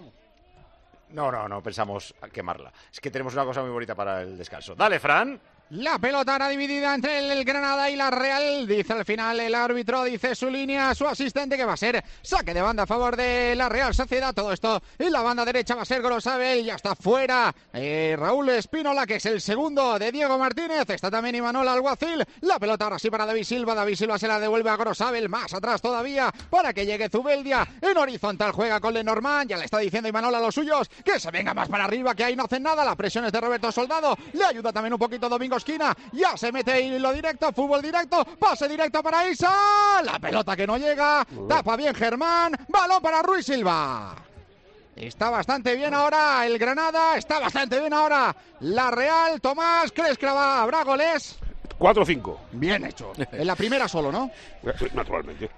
No pensamos quemarla. Es que tenemos una cosa muy bonita para el descanso. Dale, Fran. La pelota ahora dividida entre el Granada y la Real. Dice al final el árbitro, dice su línea, su asistente, que va a ser saque de banda a favor de la Real Sociedad. Todo esto en la banda derecha va a ser Grosabel. Ya está fuera Raúl Espínola, que es el segundo de Diego Martínez. Está también Imanol Alguacil. La pelota ahora sí para David Silva. David Silva se la devuelve a Grosabel. Más atrás todavía para que llegue Zubeldia. En horizontal juega con Lenormand. Ya le está diciendo Imanol a los suyos que se venga más para arriba, que ahí no hacen nada. La presión es de Roberto Soldado. Le ayuda también un poquito Domingo Esquina, ya se mete hilo directo, fútbol directo, pase directo para Isa, la pelota que no llega, tapa bien Germán, balón para Ruiz Silva. Está bastante bien ahora el Granada, está bastante bien ahora la Real. Tomás, ¿crees que habrá goles? 4-5. Bien hecho. En la primera solo, ¿no? Naturalmente.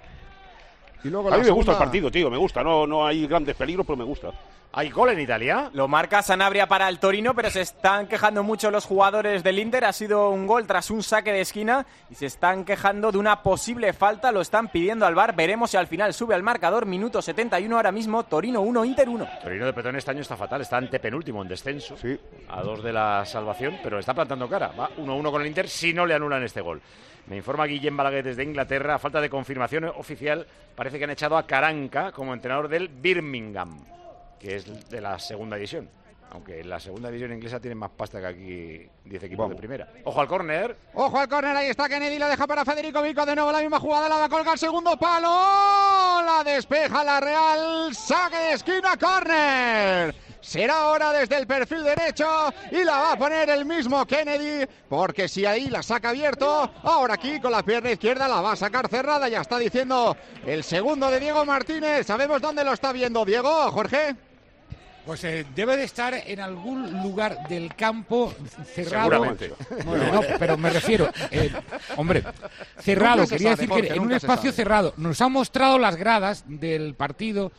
Y luego a mí me gusta el partido, tío, me gusta. No hay grandes peligros, pero me gusta. ¿Hay gol en Italia? Lo marca Sanabria para el Torino, pero se están quejando mucho los jugadores del Inter. Ha sido un gol tras un saque de esquina y se están quejando de una posible falta. Lo están pidiendo al VAR. Veremos si al final sube al marcador. Minuto 71 ahora mismo. Torino 1, Inter 1. Torino de Petón este año está fatal. Está antepenúltimo en descenso. Sí. A 2 de la salvación, pero está plantando cara. Va 1-1 con el Inter si no le anulan este gol. Me informa Guillem Balaguer desde Inglaterra. A falta de confirmación oficial, parece que han echado a Caranca como entrenador del Birmingham, que es de la segunda división. Aunque en la segunda división inglesa tienen más pasta que aquí 10 equipos de primera. Ojo al córner. Ojo al córner, ahí está Kennedy, la deja para Federico Vico. De nuevo la misma jugada, la va a colgar, segundo palo. La despeja la Real. Saque de esquina, córner. Será ahora desde el perfil derecho y la va a poner el mismo Kennedy, porque si ahí la saca abierto, ahora aquí con la pierna izquierda la va a sacar cerrada. Ya está diciendo el segundo de Diego Martínez. ¿Sabemos dónde lo está viendo Diego, Jorge? Pues debe de estar en algún lugar del campo cerrado. Seguramente. Bueno, no, pero me refiero, hombre, cerrado, quería decir que en un espacio cerrado. Nos han mostrado las gradas del partido.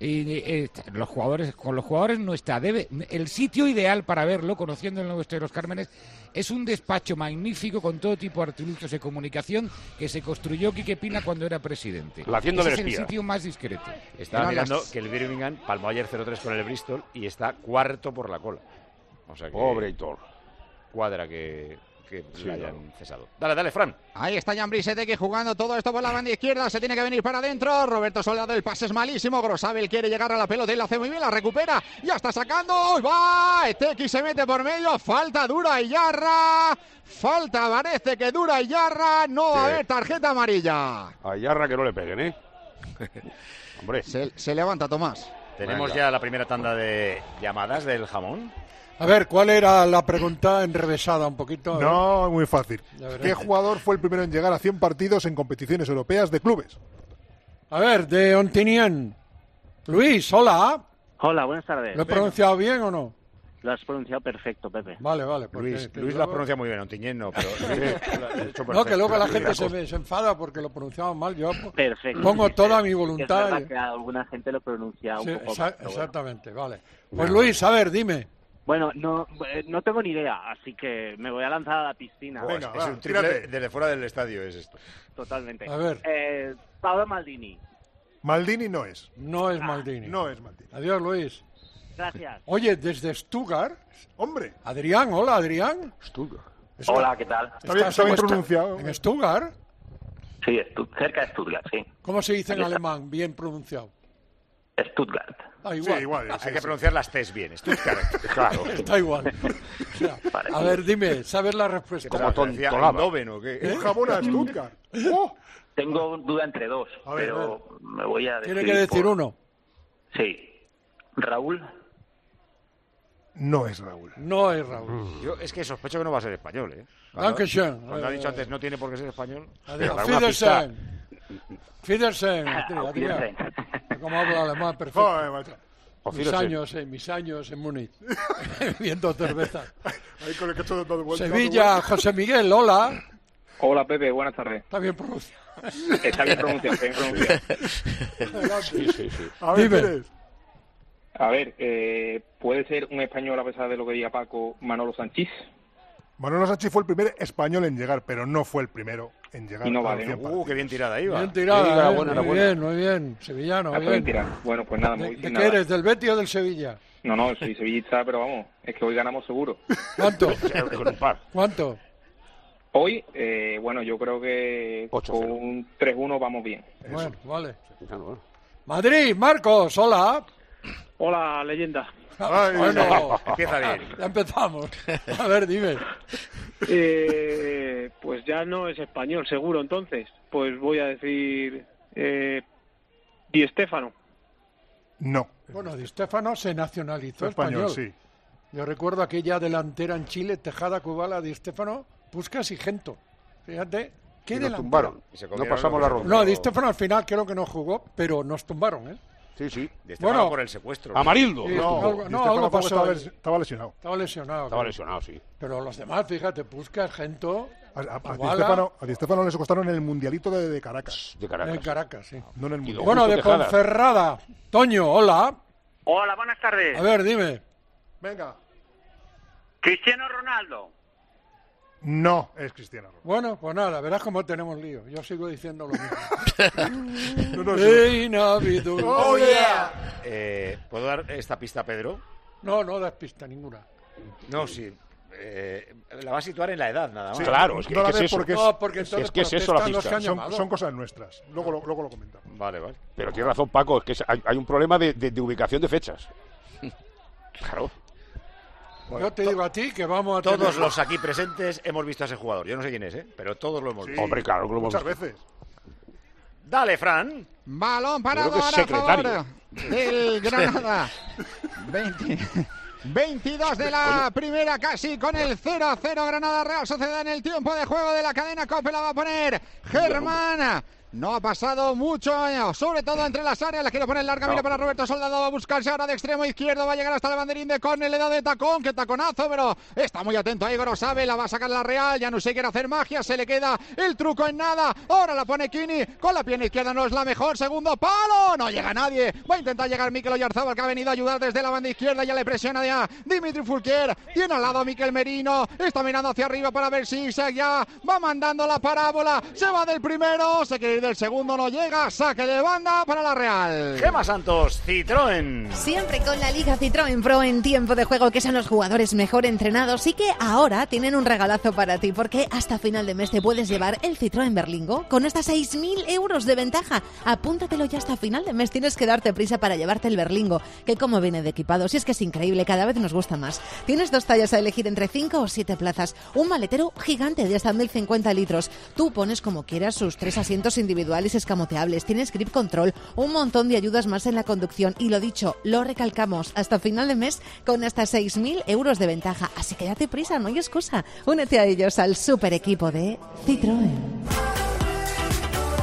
Y con los jugadores no está. El sitio ideal para verlo, conociendo el nuevo estadio de Los Cármenes, es un despacho magnífico con todo tipo de artilugios de comunicación que se construyó Quique Pina cuando era presidente. La hacienda del espía. espía. Es el sitio más discreto. Estaba mirando que el Birmingham palmó ayer 0-3 con el Bristol y está cuarto por la cola. O sea que pobre Hitor. Cuadra que la hayan cesado. Dale, Fran. Ahí está Jan Brisetegui jugando todo esto por la banda izquierda. Se tiene que venir para adentro. Roberto Soldado, el pase es malísimo. Grosabel quiere llegar a la pelota y la hace muy bien. La recupera. Ya está sacando. ¡Uy, va! Etequi se mete por medio. Falta dura y Yarra. Falta parece que dura y Yarra. No va a haber tarjeta amarilla. A Yarra que no le peguen, ¿eh? Hombre. Se levanta Tomás. Tenemos ya la primera tanda de llamadas del jamón. A ver, ¿cuál era la pregunta enrevesada un poquito? No, muy fácil. ¿Qué jugador fue el primero en llegar a 100 partidos en competiciones europeas de clubes? A ver, de Ontinyent. Luis, hola. Hola, buenas tardes. ¿Lo he pronunciado bien o no? Lo has pronunciado perfecto, Pepe. Vale. Luis lo ha pronunciado muy bien, Ontiñén no, pero no, que luego la gente se enfada porque lo pronunciamos mal. Yo perfecto. pongo toda mi Es voluntad. verdad que alguna gente lo pronuncia un poco mal, exactamente, vale. Pues Luis, a ver, dime. Bueno, no tengo ni idea, así que me voy a lanzar a la piscina. Venga, es un triple desde fuera del estadio, es esto. Totalmente. A ver. Paolo Maldini. Maldini no es. No es Maldini. No es Maldini. Adiós, Luis. Gracias. Oye, desde Stuttgart. Hombre. Adrián, hola, Adrián. Stuttgart. Hola, ¿qué tal? Está bien pronunciado. ¿En Stuttgart? Sí, cerca de Stuttgart, sí. ¿Cómo se dice en alemán? Bien pronunciado. Stuttgart. Igual. Sí, igual. Hay que pronunciar las T's bien. Stuttgart. Claro. Está igual. O sea, a ver, dime, ¿sabes la respuesta? ¿Como Eindhoven o qué? Un jamón a Stuttgart. ¡Oh! Tengo duda entre dos, pero me voy a decir... Tiene que decir uno. Sí. ¿Raúl? No es Raúl. No es Raúl. Yo es que sospecho que no va a ser español, ¿eh? Dankeschön. Cuando ha dicho antes no tiene por qué ser español. Fidersen. ¿Cómo habla alemán? Perfecto. Mis años en Múnich. Viendo cerveza. Ahí con el que dado vuelta. Sevilla, José Miguel, hola. Hola, Pepe, buenas tardes. Está bien pronunciado. Está bien pronunciado. Sí. A ver, ¿puede ser un español, a pesar de lo que diga Paco, Manolo Sanchís? Manolo Sanchís fue el primer español en llegar, pero no fue el primero en llegar. Y no vale, ¿no? Qué bien tirada iba. Bien tirada, muy bien. Sevillano, bien. Bueno, pues nada, ¿De qué eres, del Betis o del Sevilla? No, soy sevillista, pero vamos, es que hoy ganamos seguro. ¿Cuánto? ¿Cuánto? Hoy, bueno, yo creo que 8-0. Con un 3-1 vamos bien. Bueno, vale. Madrid, Marcos, hola. Hola, leyenda. Bueno, empieza bien. Ya empezamos. A ver, dime. Pues ya no es español, seguro, entonces. Pues voy a decir Di Stéfano. No. Bueno, Di Stéfano se nacionalizó español. Sí. Yo recuerdo aquella delantera en Chile, Tejada, Kubala, Di Stéfano, Puskás y Gento. Fíjate. ¿Qué delantera? Tumbaron. No pasamos la ronda. No, Di Stéfano al final creo que no jugó, pero nos tumbaron, ¿eh? Sí. Bueno, por el secuestro. Amarildo. Sí, algo pasó. Estaba lesionado. Estaba lesionado, sí. Pero los demás, fíjate, Puskás, Gento... A Di Stéfano le secuestraron en el Mundialito de Caracas. De Caracas, sí. No en el Mundial. Bueno, de Ponferrada. Toño, hola. Hola, buenas tardes. A ver, dime. Venga. Cristiano Ronaldo. No es Cristiano Ronaldo. Bueno, pues nada, verás cómo tenemos lío. Yo sigo diciendo lo mismo. Oh, yeah. ¿Puedo dar esta pista a Pedro? No das pista ninguna. No, sí. La va a situar en la edad, nada más. Sí, claro, es que, no ¿qué es eso? Porque es que es eso la pista. Son cosas nuestras. Luego lo comentamos. Vale. Pero tiene razón, Paco, es que hay un problema de ubicación de fechas. Claro. Bueno, yo te digo a ti que vamos a todos los aquí presentes hemos visto a ese jugador. Yo no sé quién es, pero todos lo hemos visto. Hombre, claro, lo hemos muchas visto. veces. Dale, Fran. Balón parado ahora a favor del Granada. 22 de la primera, casi con el 0-0. Granada Real Sociedad en el tiempo de juego de la cadena COPE. La va a poner Germán. No ha pasado mucho, sobre todo entre las áreas. La quiere poner larga, mira para Roberto Soldado. Va a buscarse ahora de extremo izquierdo. Va a llegar hasta el banderín de córner. Le da de tacón, qué taconazo, pero está muy atento a Igor Osabe. La va a sacar la Real. Ya no sé, quiere hacer magia. Se le queda el truco en nada. Ahora la pone Kini con la pierna izquierda. No es la mejor. Segundo palo. No llega nadie. Va a intentar llegar Mikel Oyarzabal, que ha venido a ayudar desde la banda izquierda. Ya le presiona a Dimitri Fulquier. Tiene al lado a Mikel Merino. Está mirando hacia arriba para ver si ya va mandando la parábola. Se va del primero. Se quiere ir del segundo. No llega. Saque de banda para la Real. Gemma Santos, Citroën. Siempre con la Liga Citroën Pro en tiempo de juego, que son los jugadores mejor entrenados y que ahora tienen un regalazo para ti, porque hasta final de mes te puedes llevar el Citroën Berlingo con hasta 6.000 euros de ventaja. Apúntatelo ya hasta final de mes. Tienes que darte prisa para llevarte el Berlingo, que como viene de equipado, si es que es increíble, cada vez nos gusta más. Tienes 2 tallas a elegir entre 5 o 7 plazas, un maletero gigante de hasta 1.050 litros. Tú pones como quieras sus 3 asientos individuales escamoteables, tienes grip control, un montón de ayudas más en la conducción y, lo dicho, lo recalcamos, hasta final de mes con hasta 6.000 euros de ventaja. Así que date prisa, no hay excusa. Únete a ellos, al super equipo de Citroën. Sí,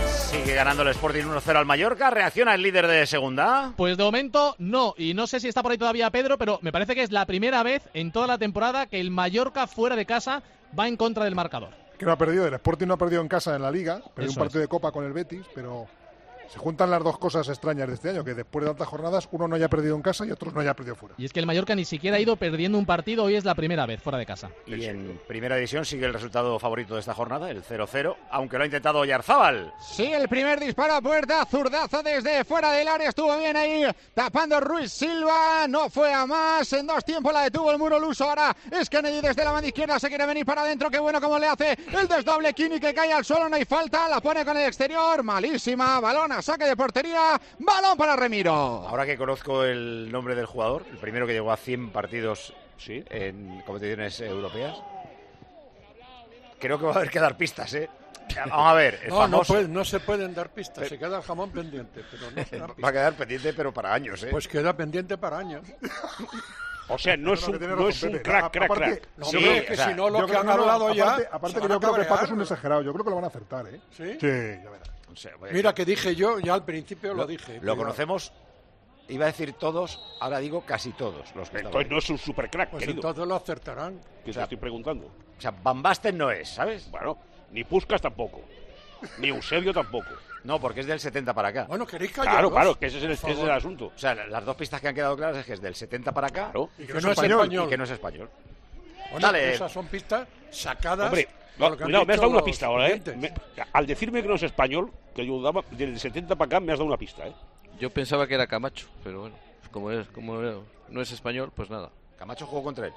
Sigue ganando el Sporting 1-0 al Mallorca. ¿Reacciona el líder de segunda? Pues de momento no, y no sé si está por ahí todavía Pedro, pero me parece que es la primera vez en toda la temporada que el Mallorca fuera de casa va en contra del marcador. Que no ha perdido, el Sporting no ha perdido en casa en la Liga, perdió un partido es. de Copa con el Betis, pero se juntan las dos cosas extrañas de este año, que después de tantas jornadas uno no haya perdido en casa y otro no haya perdido fuera. Y es que el Mallorca ni siquiera ha ido perdiendo un partido, hoy es la primera vez fuera de casa. Y en primera división sigue el resultado favorito de esta jornada, el 0-0, aunque lo ha intentado Oyarzábal. Sí, el primer disparo a puerta, zurdazo desde fuera del área, estuvo bien ahí tapando Ruiz Silva, no fue a más, en 2 tiempos la detuvo el muro luso, ahora es Kennedy desde la banda izquierda, se quiere venir para adentro, qué bueno como le hace el desdoble Kini que cae al suelo, no hay falta, la pone con el exterior, malísima, balón a saque de portería, balón para Remiro. Ahora que conozco el nombre del jugador, el primero que llegó a 100 partidos en competiciones europeas, creo que va a haber que dar pistas, ¿eh? Vamos a ver, el famoso... no se pueden dar pistas, se queda el jamón pendiente, pero no se dan pistas. Va a quedar pendiente, pero para años, ¿eh? Pues queda pendiente para años. O sea, no es un crack. No, sí, es que si no, lo que han hablado ya... Aparte que yo creo que Paco es un exagerado, yo creo que lo van a acertar, ¿eh? ¿Sí? Sí, ya verás. O sea, mira que dije yo, ya al principio lo dije. Lo conocemos, iba a decir todos, ahora digo casi todos los que entonces no es un super crack, pues querido. Entonces lo acertarán. Que te estoy preguntando. O sea, Van Basten no es, ¿sabes? Bueno, ni Puskás tampoco, ni Eusebio tampoco. No, porque es del 70 para acá. Bueno, ¿queréis callaros? Claro, que ese es el asunto. O sea, las dos pistas que han quedado claras es que es del 70 para acá y que no es español. Y que no es español. Bueno, dale. Esas son pistas sacadas... Hombre, cuidado, me has dado una pista ahora, ¿eh? Al decirme que no es español, que yo daba del 70 para acá, me has dado una pista, ¿eh? Yo pensaba que era Camacho, pero bueno, como no es español, pues nada. Camacho jugó contra él.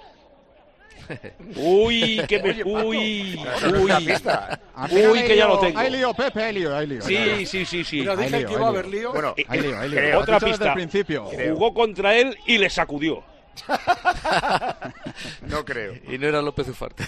Uy, que me... Uy, que ya lo tengo. Hay lío, Pepe, hay lío. Sí. Mira, dije que iba a haber lío. Bueno, hay lío. Otra pista. Principio. Jugó contra él y le sacudió. No creo. Y no era López Ufarte.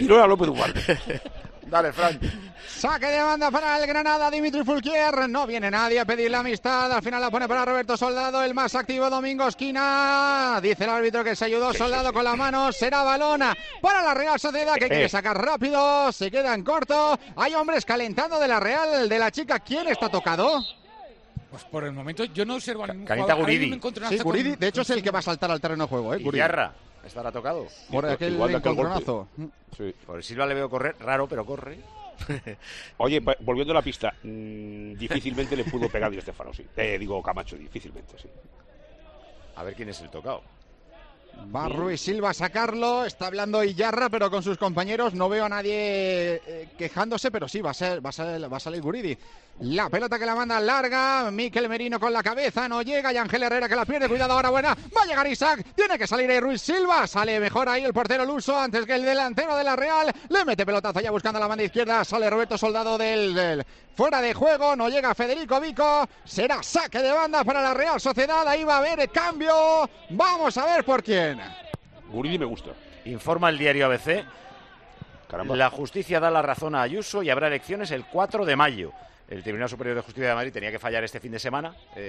Dale, Frank. Saque de banda para el Granada, Dimitri Fulquier. No viene nadie a pedir la amistad. Al final la pone para Roberto Soldado, el más activo, Domingo Esquina. Dice el árbitro que se ayudó Soldado con la mano. Será balona para la Real Sociedad, que quiere sacar rápido. Se queda en corto. Hay hombres calentando de la Real, de la chica. ¿Quién está tocado? Pues por el momento yo no observo a ningún Canita jugador. Guridi. Sí, Guridi, de hecho es el que va a saltar al terreno de juego, ¿eh? Y Yarra estará tocado. Por aquel encontronazo. Sí. Por Silva le veo correr, raro, pero corre. Oye, volviendo a la pista, difícilmente le pudo pegar Di Stéfano, sí. Digo Camacho, difícilmente, sí. A ver quién es el tocado. Va Ruiz Silva a sacarlo, está hablando Iyarra, pero con sus compañeros no veo a nadie quejándose, pero sí, va a salir Guridi. La pelota que la manda larga, Mikel Merino con la cabeza, no llega, y Ángel Herrera que la pierde, cuidado ahora buena, va a llegar Isaac, tiene que salir ahí Ruiz Silva, sale mejor ahí el portero luso antes que el delantero de la Real, le mete pelotazo ya buscando la banda izquierda, sale Roberto Soldado del fuera de juego, no llega Federico Vico, será saque de banda para la Real Sociedad, ahí va a haber cambio, vamos a ver por quién. Guridi me gusta. Informa el diario ABC. Caramba. La justicia da la razón a Ayuso y habrá elecciones el 4 de mayo. El Tribunal Superior de Justicia de Madrid tenía que fallar este fin de semana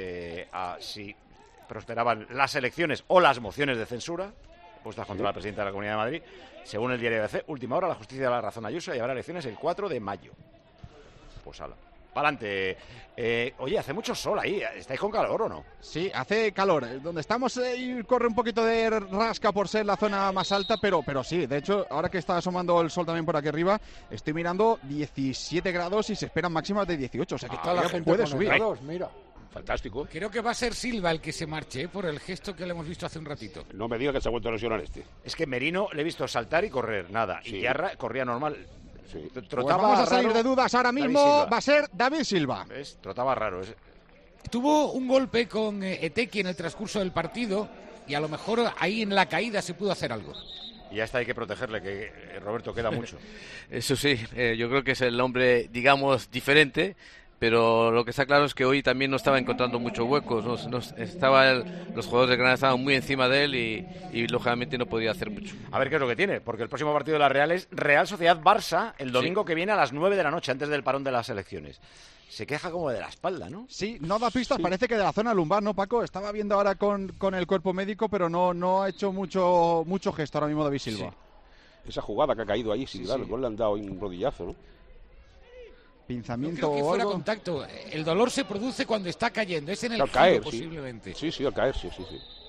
si prosperaban las elecciones o las mociones de censura puestas contra la presidenta de la Comunidad de Madrid. Según el diario ABC, última hora, la justicia da la razón a Ayuso y habrá elecciones el 4 de mayo. Pues ala. Pa'lante. Oye, hace mucho sol ahí. ¿Estáis con calor o no? Sí, hace calor. Donde estamos corre un poquito de rasca por ser la zona más alta, pero sí. De hecho, ahora que está asomando el sol también por aquí arriba, estoy mirando 17 grados y se esperan máximas de 18. O sea que la gente puede con subir. Grados, mira. Fantástico. Creo que va a ser Silva el que se marche, por el gesto que le hemos visto hace un ratito. No me diga que se ha vuelto a lesionar este. Es que Merino le he visto saltar y correr, nada. Sí. Y Yarra corría normal. Sí. Pues vamos a salir de dudas ahora mismo. Va a ser David Silva. ¿Ves? Trotaba raro. Tuvo un golpe con Etequi en el transcurso del partido y a lo mejor ahí en la caída se pudo hacer algo. Y hasta hay que protegerle, que Roberto queda mucho. Eso sí, yo creo que es el hombre, digamos, diferente. Pero lo que está claro es que hoy también no estaba encontrando muchos huecos. Los jugadores de Granada estaban muy encima de él y lógicamente no podía hacer mucho. A ver qué es lo que tiene, porque el próximo partido de la Real es Real Sociedad-Barça el domingo que viene a las 9 de la noche, antes del parón de las elecciones. Se queja como de la espalda, ¿no? Sí, no da pistas, parece que de la zona lumbar, ¿no, Paco? Estaba viendo ahora con el cuerpo médico, pero no ha hecho mucho gesto ahora mismo David Silva. Sí. Esa jugada que ha caído ahí, sí, claro, el gol le han dado un rodillazo, ¿no? pinzamiento no creo que o fuera algo. contacto. El dolor se produce cuando está cayendo, es en el Al caer, posiblemente. Sí, al caer, sí.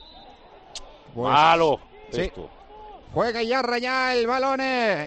Pues, Malo. sí. Esto. Juega Iyarra ya el balón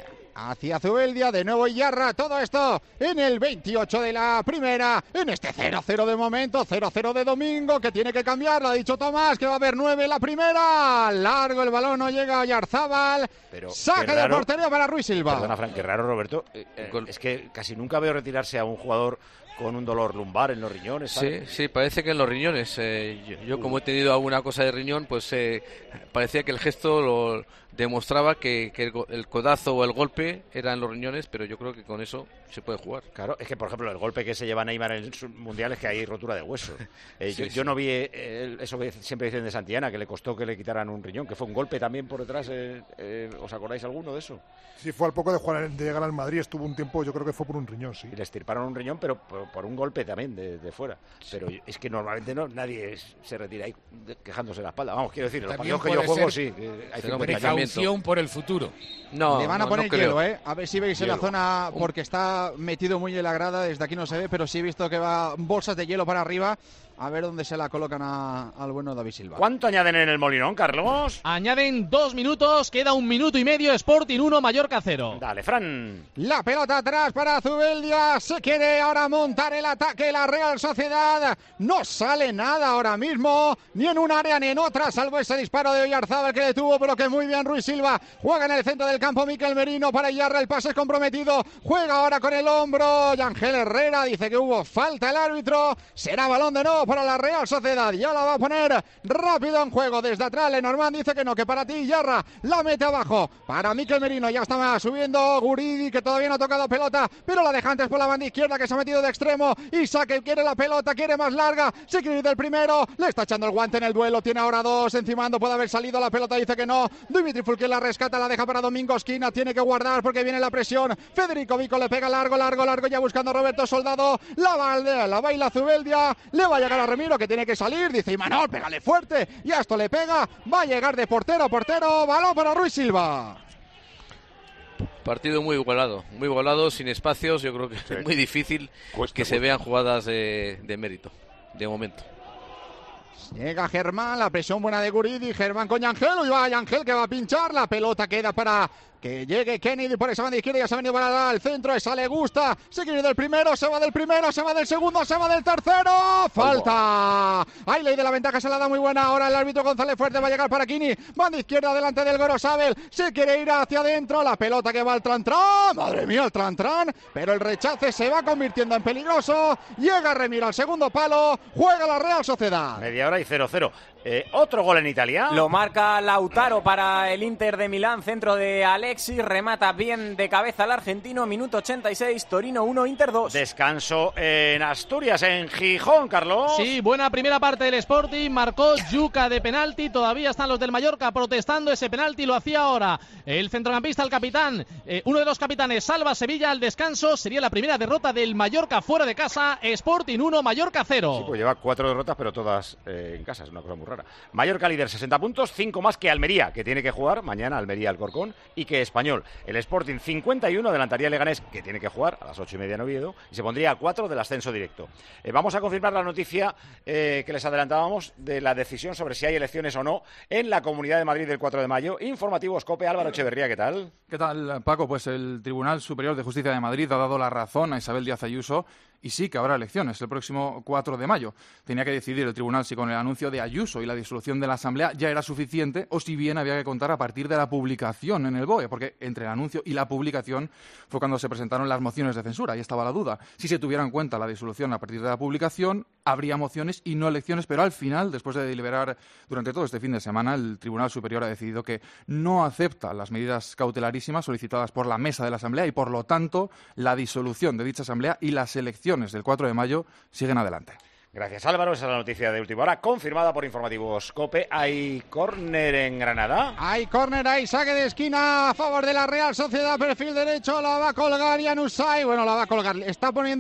hacia Zubeldia, de nuevo Iyarra, todo esto en el 28 de la primera, en este 0-0 de momento, 0-0 de domingo, que tiene que cambiar, lo ha dicho Tomás, que va a haber 9 en la primera, largo el balón, no llega a Oyarzábal, saque de portería para Ruiz Silva. Perdona, Fran, qué raro, Roberto, es que casi nunca veo retirarse a un jugador con un dolor lumbar en los riñones, ¿sabes? Sí, parece que en los riñones. Yo como he tenido alguna cosa de riñón, pues parecía que el gesto lo demostraba que el codazo o el golpe era en los riñones, pero yo creo que con eso se puede jugar. Claro, es que por ejemplo el golpe que se lleva Neymar en el Mundial es que hay rotura de hueso. Yo no vi eso que siempre dicen de Santillana, que le costó que le quitaran un riñón, que fue un golpe también por detrás. ¿Os acordáis alguno de eso? Sí, fue al poco de llegar al Madrid, estuvo un tiempo, yo creo que fue por un riñón, sí. Y le estirparon un riñón, pero por un golpe también de fuera. Pero es que normalmente nadie se retira ahí quejándose la espalda. Vamos, quiero decir, los partidos que yo juego sí. Hay precaución por el futuro. Le van a poner hielo, a ver si veis hielo. En la zona, porque está metido muy en la grada, desde aquí no se ve, pero sí he visto que va bolsas de hielo para arriba. A ver dónde se la colocan al bueno David Silva. ¿Cuánto añaden en el Molinón, Carlos? Añaden 2 minutos, queda 1 minuto y medio, Sporting 1, Mallorca 0. Dale, Fran. La pelota atrás para Zubeldia, se quiere ahora montar el ataque la Real Sociedad. No sale nada ahora mismo, ni en un área ni en otra, salvo ese disparo de Oyarzábal que detuvo, pero que muy bien Ruiz Silva. Juega en el centro del campo Mikel Merino para Iyarra, el pase es comprometido. Juega ahora con el hombro Ángel Herrera, dice que hubo falta el árbitro. Será balón de nuevo para la Real Sociedad, ya la va a poner rápido en juego desde atrás. Lenormand dice que no, que para ti Iyarra la mete abajo para Mikel Merino, ya está subiendo Guridi, que todavía no ha tocado pelota, pero la deja antes por la banda izquierda, que se ha metido de extremo. Isaac que quiere la pelota, quiere más larga, se quiere ir del primero, le está echando el guante en el duelo, tiene ahora 2 encimando, puede haber salido la pelota, dice que no. Dimitri Fulque la rescata, la deja para Domingo Esquina, tiene que guardar porque viene la presión. Federico Vico le pega largo, ya buscando a Roberto Soldado, la baila Zubeldia, le va a llegar a Remiro, que tiene que salir, dice Imanol, pégale fuerte, y a esto le pega, va a llegar de portero, balón para Ruiz Silva. Partido muy igualado, sin espacios. Yo creo que es muy difícil que se vean jugadas de mérito, de momento. Llega Germán, la presión buena de Guridi, Germán con Yangel, y va Yangel que va a pinchar, la pelota queda para que llegue Kennedy por esa banda izquierda, ya se ha venido para el centro, esa le gusta, se quiere ir del primero, se va del primero, se va del segundo, se va del tercero, falta. Hay ley de la ventaja, se la da muy buena, ahora el árbitro González Fuerte va a llegar para Kini, banda izquierda delante del Gorosabel, se quiere ir hacia adentro, la pelota que va al Trantrán, madre mía el Trantrán, pero el rechace se va convirtiendo en peligroso, llega Remiro al segundo palo, juega la Real Sociedad. Media hora y 0-0. Otro gol en Italia. Lo marca Lautaro para el Inter de Milán, centro de Alexis, remata bien de cabeza el argentino, minuto 86, Torino 1, Inter 2. Descanso en Asturias, en Gijón, Carlos. Sí, buena primera parte del Sporting, marcó Yuca de penalti, todavía están los del Mallorca protestando ese penalti, lo hacía ahora el centrocampista, el capitán, uno de los capitanes, salva Sevilla al descanso, sería la primera derrota del Mallorca fuera de casa, Sporting 1, Mallorca 0. Sí, pues lleva 4 derrotas, pero todas en casa, es una cosa muy rara. Mallorca líder, 60 puntos, 5 más que Almería, que tiene que jugar mañana Almería-Alcorcón, y que Español. El Sporting 51, adelantaría a Leganés, que tiene que jugar a las 8:30 en Oviedo, y se pondría a 4 del ascenso directo. Vamos a confirmar la noticia que les adelantábamos de la decisión sobre si hay elecciones o no en la Comunidad de Madrid del 4 de mayo. Informativos COPE, Álvaro Echeverría, ¿qué tal? ¿Qué tal, Paco? Pues el Tribunal Superior de Justicia de Madrid ha dado la razón a Isabel Díaz Ayuso y sí que habrá elecciones el próximo 4 de mayo. Tenía que decidir el tribunal si con el anuncio de Ayuso y la disolución de la Asamblea ya era suficiente o si bien había que contar a partir de la publicación en el BOE, porque entre el anuncio y la publicación fue cuando se presentaron las mociones de censura, ahí estaba la duda. Si se tuviera en cuenta la disolución a partir de la publicación, habría mociones y no elecciones, pero al final, después de deliberar durante todo este fin de semana, el Tribunal Superior ha decidido que no acepta las medidas cautelarísimas solicitadas por la mesa de la Asamblea y, por lo tanto, la disolución de dicha Asamblea y las elecciones del 4 de mayo siguen adelante. Gracias, Álvaro. Esa es la noticia de última hora, confirmada por Informativos COPE. ¿Hay córner en Granada? Hay córner, hay saque de esquina a favor de la Real Sociedad, perfil derecho, la va a colgar Januzaj. Bueno, la va a colgar, está poniendo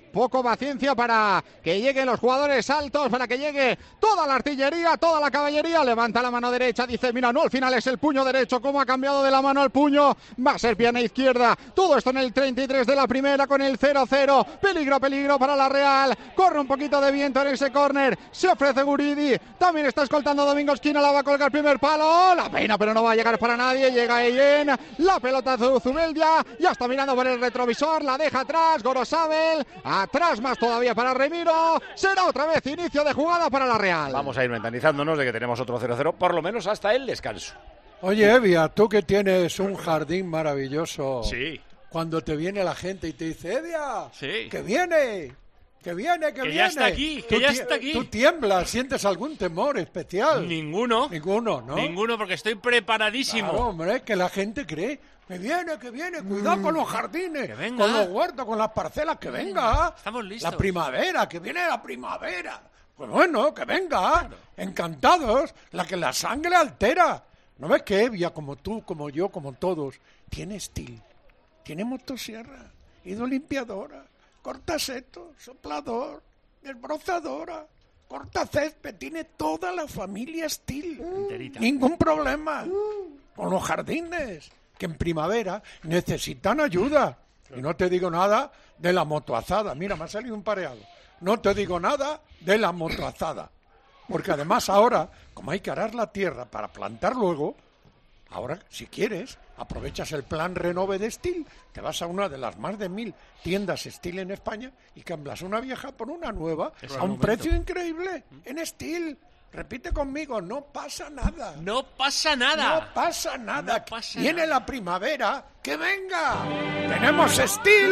poco paciencia para que lleguen los jugadores altos, para que llegue toda la artillería, toda la caballería. Levanta la mano derecha, dice, mira, no, al final es el puño derecho, cómo ha cambiado de la mano al puño, va a ser pierna izquierda. Todo esto en el 33 de la primera con el 0-0. Peligro para la Real. Corre un poquito de viento en ese córner. Se ofrece Guridi. También está escoltando Domingo Esquina. La va a colgar primer palo. La pena, pero no va a llegar para nadie. Llega Eyen. La pelota de Zubeldia. Ya está mirando por el retrovisor. La deja atrás. Gorosabel. Atrás más todavía para Remiro. Será otra vez inicio de jugada para la Real. Vamos a ir mentalizándonos de que tenemos otro 0-0, por lo menos hasta el descanso. Oye, Evia, tú que tienes un jardín maravilloso. Sí. Cuando te viene la gente y te dice, Evia, sí, que viene. Que viene. Ya está aquí, que ya está aquí. ¿Tú tiemblas? ¿Sientes algún temor especial? Ninguno, ¿no? Ninguno, porque estoy preparadísimo. Claro, hombre, que la gente cree. Que viene. Cuidado con los jardines, que venga, con los huertos, con las parcelas. Que venga. Estamos listos. La primavera, que viene la primavera. Pues bueno, que venga. Claro. Encantados. La que la sangre altera. ¿No ves que Evia, como tú, como yo, como todos, tiene Stihl? Tiene motosierra, hidrolimpiadora, cortaseto, soplador, desbrozadora, cortacésped, tiene toda la familia Stihl. Ningún problema con los jardines, que en primavera necesitan ayuda. Y no te digo nada de la motoazada. Mira, me ha salido un pareado. No te digo nada de la motoazada. Porque además ahora, como hay que arar la tierra para plantar luego, ahora, si quieres, aprovechas el plan Renove de Stihl, te vas a una de las más de 1000 tiendas Stihl en España y cambias una vieja por una nueva a un precio increíble en Stihl. Repite conmigo, no pasa nada. No pasa nada. No pasa nada. Viene la primavera, ¡que venga! ¡Tenemos Stihl!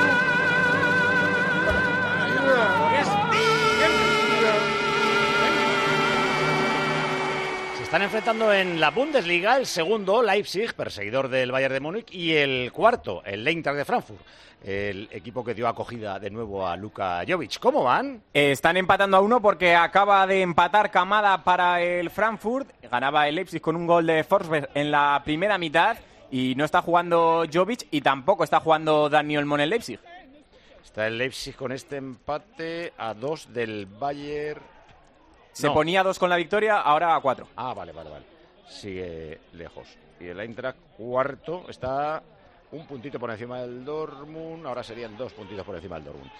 Están enfrentando en la Bundesliga el segundo, Leipzig, perseguidor del Bayern de Múnich, y el cuarto, el Eintracht de Frankfurt, el equipo que dio acogida de nuevo a Luka Jovic. ¿Cómo van? Están empatando a 1 porque acaba de empatar Kamada para el Frankfurt. Ganaba el Leipzig con un gol de Forsberg en la primera mitad y no está jugando Jovic y tampoco está jugando Dani Olmo en el Leipzig. Está el Leipzig con este empate a 2 del Bayern. Se ponía 2 con la victoria, ahora a 4. Ah, vale. Sigue lejos. Y el Eintracht cuarto está un puntito por encima del Dortmund. Ahora serían 2 puntitos por encima del Dortmund.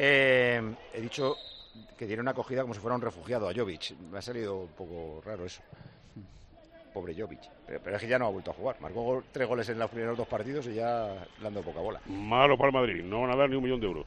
He dicho que tiene una acogida como si fuera un refugiado a Jovic. Me ha salido un poco raro eso. Pobre Jovic. Pero es que ya no ha vuelto a jugar. Marcó 3 goles en los primeros 2 partidos y ya le han dado poca bola. Malo para el Madrid. No van a dar ni 1 millón de euros.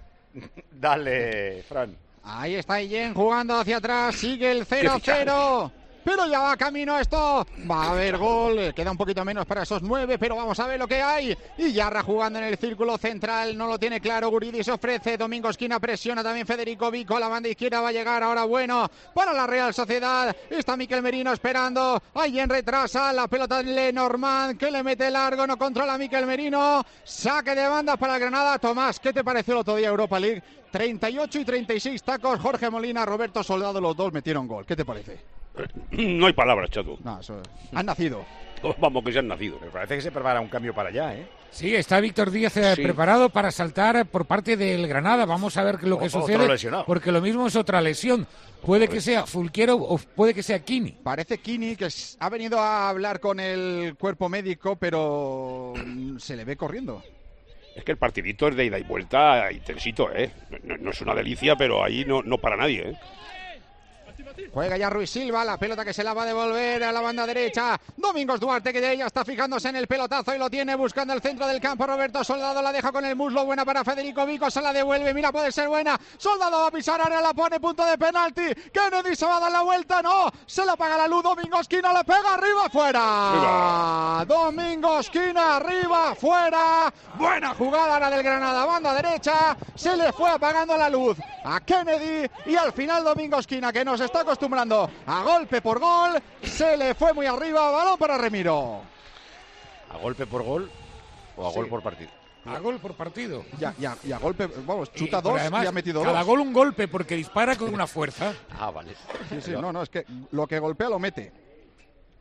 Dale, Fran. Ahí está Eyen jugando hacia atrás, sigue el 0-0. Pero ya va camino esto. Va a haber gol. Queda un poquito menos para esos 9, pero vamos a ver lo que hay. Y Yarra jugando en el círculo central. No lo tiene claro. Guridi se ofrece. Domingo Esquina presiona también Federico Vico. A la banda izquierda va a llegar ahora bueno para la Real Sociedad. Está Miquel Merino esperando. Eyen retrasa. La pelota de Lenormand que le mete largo. No controla Miquel Merino. Saque de banda para el Granada. Tomás, ¿qué te pareció el otro día Europa League? 38 y 36 tacos. Jorge Molina, Roberto Soldado, los dos metieron gol. ¿Qué te parece? No hay palabras, chato. No, han nacido. Vamos, que se han nacido. Me parece que se prepara un cambio para allá, ¿eh? Sí, está Víctor Díaz preparado para saltar por parte del Granada. Vamos a ver lo que sucede, porque lo mismo es otra lesión. Puede que sea Fulquiero o puede que sea Kini. Parece Kini, que ha venido a hablar con el cuerpo médico, pero se le ve corriendo. Es que el partidito es de ida y vuelta intensito, ¿eh? No es una delicia, pero ahí no para nadie, ¿eh? Juega ya Ruiz Silva, la pelota que se la va a devolver a la banda derecha. Domingos Duarte, que de ella está fijándose en el pelotazo y lo tiene buscando el centro del campo. Roberto Soldado la deja con el muslo, buena para Federico Vico, se la devuelve, mira, puede ser buena. Soldado va a pisar área, la pone, punto de penalti. Kennedy se va a dar la vuelta, no, se la paga la luz. Domingo Esquina le pega, arriba, fuera. Domingo Esquina, arriba, fuera. Buena jugada la del Granada, banda derecha, se le fue apagando la luz a Kennedy y al final Domingo Esquina, que nos está acostumbrando a golpe por gol, se le fue muy arriba, balón para Remiro. ¿A golpe por gol o a gol por partido? A gol por partido. Y a golpe, vamos, chuta dos y ha metido cada 2. Gol un golpe porque dispara con una fuerza. Ah, vale. Sí, no, es que lo que golpea lo mete.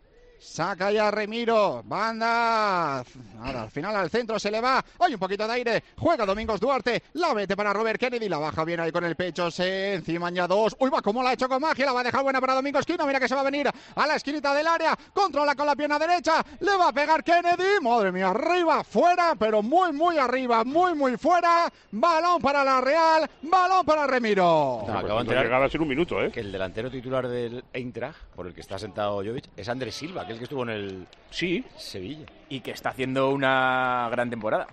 Saca ya Remiro, banda. Nada, al final al centro se le va. Hay un poquito de aire. Juega Domingos Duarte. La mete para Robert Kennedy. La baja bien ahí con el pecho. Se encima ya 2. Uy, va como la ha hecho con magia. La va a dejar buena para Domingo Esquino. Mira que se va a venir a la esquinita del área. Controla con la pierna derecha. Le va a pegar Kennedy. Madre mía, arriba, fuera, pero muy arriba, muy fuera. Balón para la Real. Balón para Remiro. No, acabo de enterar llegaba a ser un minuto, que el delantero titular del Eintracht, por el que está sentado Jovic, es Andrés Silva, que es el que estuvo en el Sevilla. Y que está haciendo una gran temporada.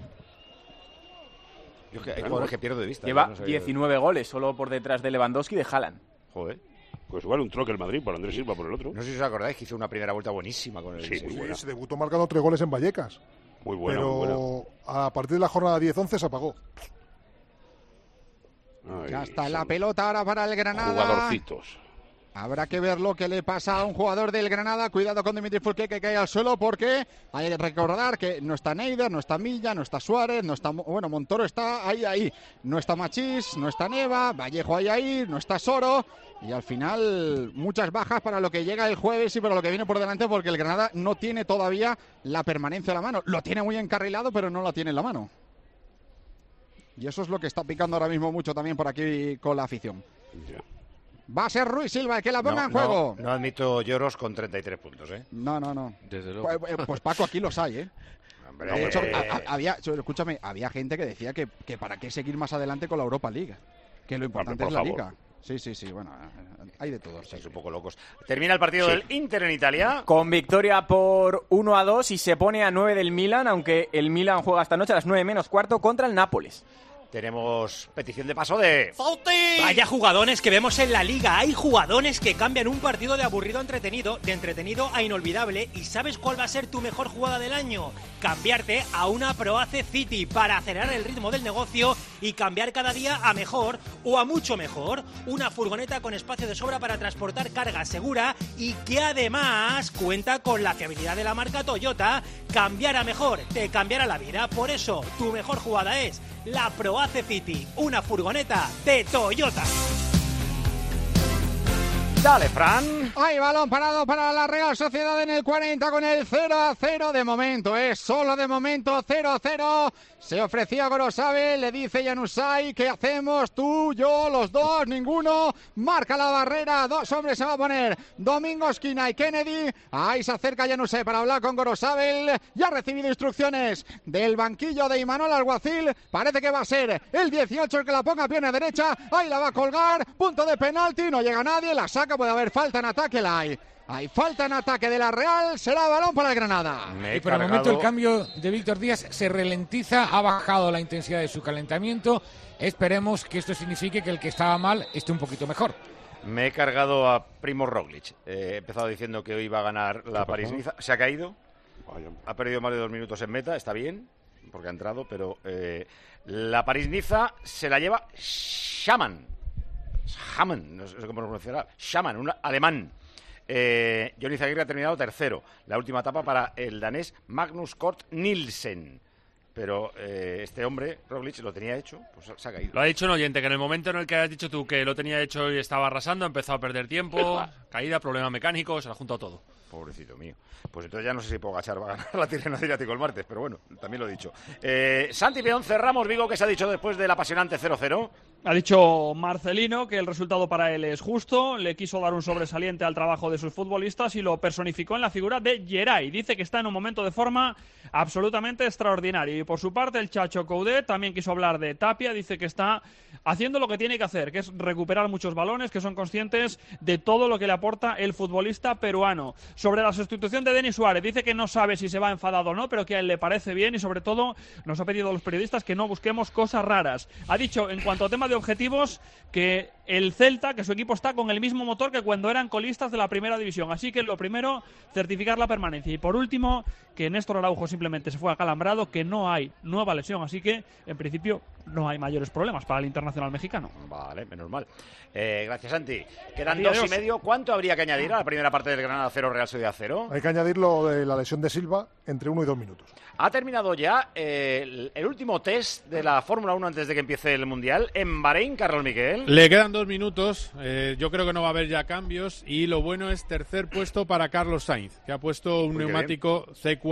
Yo hay jugadores que pierdo de vista. Lleva no 19 goles, solo por detrás de Lewandowski y de Haaland. Joder. Pues igual un troque el Madrid por Andrés Silva por el otro. No sé si os acordáis que hizo una primera vuelta buenísima con el Sevilla. Se debutó marcando 3 goles en Vallecas. Muy bueno, pero muy bueno. A partir de la jornada 10-11 se apagó. Ya está la pelota ahora para el Granada. Jugadorcitos. Habrá que ver lo que le pasa a un jugador del Granada. Cuidado con Dimitri Fourquet, que cae al suelo, porque hay que recordar que no está Neider, no está Milla, no está Suárez, no está... Bueno, Montoro está ahí. No está Machís, no está Neva, Vallejo ahí, no está Soro. Y al final, muchas bajas para lo que llega el jueves y para lo que viene por delante, porque el Granada no tiene todavía la permanencia en la mano. Lo tiene muy encarrilado, pero no la tiene en la mano. Y eso es lo que está picando ahora mismo mucho también por aquí con la afición. Ya. Va a ser Ruiz Silva el que la ponga en juego. No admito lloros con 33 puntos, ¿eh? No. Desde luego. Pues Paco, aquí los hay, ¿eh? Hombre, de hecho, había gente que decía que para qué seguir más adelante con la Europa League. Que lo importante es la Liga. Sí, bueno, hay de todo. Estáis un poco locos. Termina el partido del Inter en Italia. Con victoria por 1-2 y se pone a 9 del Milan, aunque el Milan juega esta noche a las 9 menos cuarto contra el Nápoles. Tenemos petición de paso de... ¡Fauti! Vaya jugadones que vemos en la Liga. Hay jugadones que cambian un partido de aburrido a entretenido, de entretenido a inolvidable. ¿Y sabes cuál va a ser tu mejor jugada del año? Cambiarte a una Proace City para acelerar el ritmo del negocio y cambiar cada día a mejor o a mucho mejor. Una furgoneta con espacio de sobra para transportar carga segura y que además cuenta con la fiabilidad de la marca Toyota. Cambiar a mejor te cambiará la vida. Por eso, tu mejor jugada es la Proace City, una furgoneta de Toyota. Dale, Fran. Hay balón parado para la Real Sociedad en el 40 con el 0-0 de momento. Solo de momento 0-0. Se ofrecía Gorosabel, le dice Januzaj, ¿qué hacemos? Tú, yo, los dos, ninguno. Marca la barrera, 2 hombres se va a poner. Domingo Esquina y Kennedy. Ahí se acerca Januzaj para hablar con Gorosabel. Ya ha recibido instrucciones del banquillo de Imanol Alguacil. Parece que va a ser el 18 el que la ponga a pierna derecha. Ahí la va a colgar. Punto de penalti, no llega nadie. La saca, puede haber falta en ataque, la hay. Hay falta en ataque de la Real, será balón para el Granada. Y por el momento el cambio de Víctor Díaz se ralentiza, ha bajado la intensidad de su calentamiento. Esperemos que esto signifique que el que estaba mal esté un poquito mejor. Me he cargado a Primo Roglic. He empezado diciendo que hoy iba a ganar la París-Niza. Se ha caído. Ha perdido más de 2 minutos en meta, está bien, porque ha entrado, pero la París-Niza se la lleva Schamann, no sé cómo pronunciará. Schamann, un alemán. Johnny Zaguirre ha terminado tercero. La última etapa para el danés Magnus Cort Nielsen. Pero este hombre, Roglic, lo tenía hecho, pues se ha caído. Lo ha dicho un oyente, que en el momento en el que has dicho tú que lo tenía hecho y estaba arrasando, ha empezado a perder tiempo, caída, problemas mecánicos, se lo ha juntado todo. Pobrecito mío. Pues entonces ya no sé si Pogačar va a ganar la Tirreno Adriático el martes, pero bueno, también lo he dicho. Santi Peón, cerramos, Vigo, ¿qué se ha dicho después del apasionante 0-0? Ha dicho Marcelino que el resultado para él es justo, le quiso dar un sobresaliente al trabajo de sus futbolistas y lo personificó en la figura de Geray. Dice que está en un momento de forma absolutamente extraordinario. Y por su parte el Chacho Coudet también quiso hablar de Tapia, dice que está haciendo lo que tiene que hacer, que es recuperar muchos balones, que son conscientes de todo lo que le aporta el futbolista peruano. Sobre la sustitución de Denis Suárez, dice que no sabe si se va enfadado o no, pero que a él le parece bien y sobre todo nos ha pedido a los periodistas que no busquemos cosas raras. Ha dicho en cuanto a tema de objetivos que el Celta, que su equipo está con el mismo motor que cuando eran colistas de la primera división, así que lo primero, certificar la permanencia y por último, que Néstor Araujo simplemente se fue acalambrado, que no hay nueva lesión, así que en principio no hay mayores problemas para el internacional mexicano. Vale, menos mal. Gracias, Santi. Quedan 2:30. ¿Cuánto habría que añadir a la primera parte del Granada 0 Real Sociedad 0? Hay que añadir lo de la lesión de Silva entre 1 y 2 minutos. Ha terminado ya el último test de la Fórmula 1 antes de que empiece el Mundial en Bahrein, Carlos Miquel. Le quedan 2 2 minutos, yo creo que no va a haber ya cambios y lo bueno es tercer puesto para Carlos Sainz, que ha puesto un neumático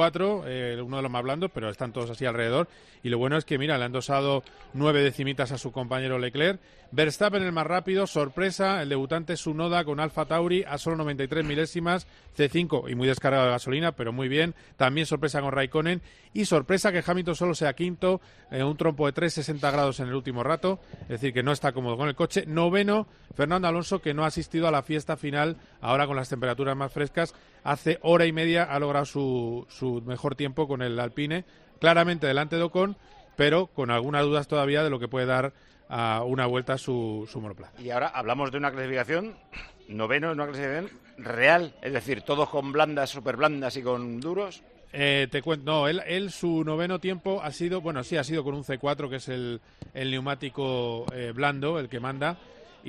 C4, uno de los más blandos, pero están todos así alrededor. Y lo bueno es que, mira, le han dosado 9 decimitas a su compañero Leclerc. Verstappen el más rápido, sorpresa, el debutante Tsunoda con Alfa Tauri a solo 93 milésimas, C5 y muy descargado de gasolina, pero muy bien. También sorpresa con Raikkonen y sorpresa que Hamilton solo sea quinto, un trompo de 360 grados en el último rato, es decir, que no está cómodo con el coche. Noveno, Fernando Alonso, que no ha asistido a la fiesta final, ahora con las temperaturas más frescas. Hace hora y media ha logrado su mejor tiempo con el Alpine, claramente delante de Ocon, pero con algunas dudas todavía de lo que puede dar a una vuelta su monoplaza. Y ahora hablamos de una clasificación, noveno, una clasificación real, es decir, todos con blandas, super blandas y con duros. Te cuento, no, él su noveno tiempo ha sido, bueno, sí, ha sido con un C4, que es el neumático blando, el que manda,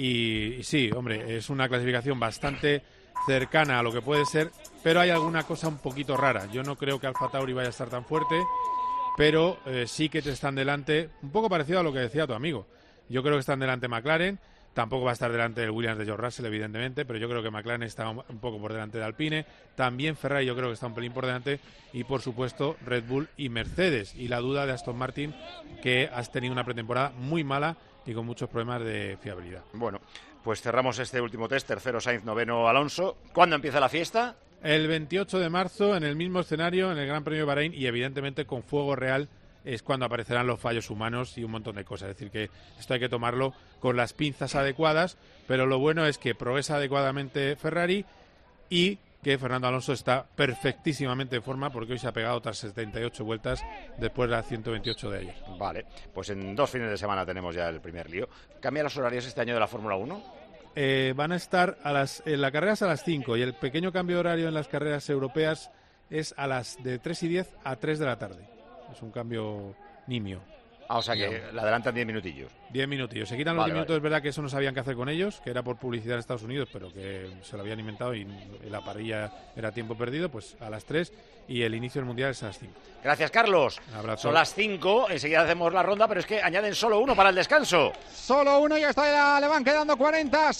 y sí, hombre, es una clasificación bastante cercana a lo que puede ser, pero hay alguna cosa un poquito rara. Yo no creo que Alfa Tauri vaya a estar tan fuerte, pero sí que te están delante, un poco parecido a lo que decía tu amigo. Yo creo que están delante McLaren, tampoco va a estar delante del Williams de George Russell, evidentemente, pero yo creo que McLaren está un poco por delante de Alpine, también Ferrari yo creo que está un pelín por delante, y por supuesto Red Bull y Mercedes, y la duda de Aston Martin, que has tenido una pretemporada muy mala y con muchos problemas de fiabilidad. Bueno, pues cerramos este último test, tercero Sainz, noveno Alonso. ¿Cuándo empieza la fiesta? El 28 de marzo, en el mismo escenario, en el Gran Premio de Bahrein, y evidentemente con fuego real es cuando aparecerán los fallos humanos y un montón de cosas. Es decir, que esto hay que tomarlo con las pinzas adecuadas, pero lo bueno es que progresa adecuadamente Ferrari y que Fernando Alonso está perfectísimamente en forma, porque hoy se ha pegado otras 78 vueltas después de las 128 de ayer. Vale, pues en 2 fines de semana tenemos ya el primer lío. ¿Cambian los horarios este año de la Fórmula 1? Van a estar en la carrera es a las 5 y el pequeño cambio de horario en las carreras europeas es de 3 y 10 a 3 de la tarde. Es un cambio nimio. O sea que le adelantan 10 minutillos. 10 minutillos. Se quitan los 10 minutos, es verdad que eso no sabían qué hacer con ellos, que era por publicidad en Estados Unidos, pero que se lo habían inventado y la parrilla era tiempo perdido, pues a las 3 y el inicio del Mundial es a las 5. Gracias, Carlos. Son las 5, enseguida hacemos la ronda, pero es que añaden solo uno para el descanso. Solo uno y hasta le van quedando 40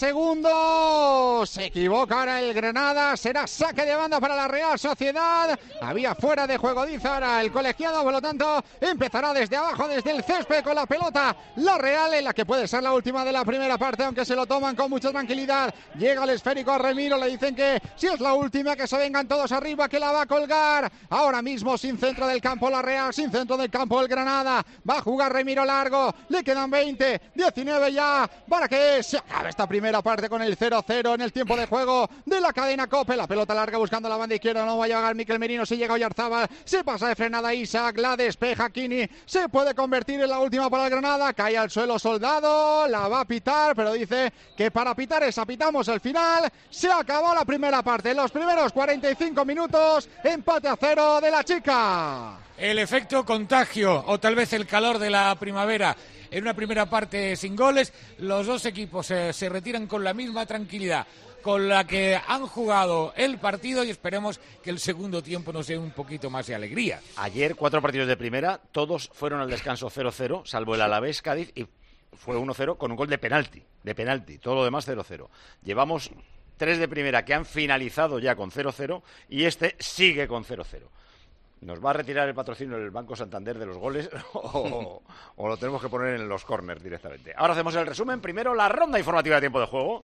segundos. Se equivoca ahora el Granada, será saque de banda para la Real Sociedad. Había fuera de juego, dice ahora el colegiado, por lo tanto empezará desde abajo, desde el césped con la pelota. La Real, en la que puede ser la última de la primera parte, aunque se lo toman con mucha tranquilidad. Llega el esférico a Remiro, le dicen que si es la última, que se vengan todos arriba, que la va a colgar. Ahora mismo sin centro del campo la Real, sin centro del campo el Granada. Va a jugar Remiro largo, le quedan 20, 19 ya, para que se acabe esta primera parte con el 0-0 en el tiempo de juego de la cadena COPE. La pelota larga buscando la banda izquierda, no va a llegar Mikel Merino, se llega Oyarzábal, se pasa de frenada Isaac, la despeja Kini, se puede convertir en la última para el Granada, cae al suelo Soldado, la va a pitar, pero dice que para pitar esa pitamos el final. Se acabó la primera parte, los primeros 45 minutos, empate a 0 de la Chica. El efecto contagio o tal vez el calor de la primavera. En una primera parte sin goles, los dos equipos se retiran con la misma tranquilidad con la que han jugado el partido, y esperemos que el segundo tiempo nos dé un poquito más de alegría. Ayer 4 partidos de primera, todos fueron al descanso 0-0, salvo el Alavés Cádiz, y fue 1-0 con un gol de penalti, todo lo demás 0-0. Llevamos 3 de primera que han finalizado ya con 0-0 y este sigue con 0-0. ¿Nos va a retirar el patrocinio del Banco Santander de los goles o lo tenemos que poner en los córners directamente? Ahora hacemos el resumen. Primero la ronda informativa de tiempo de juego.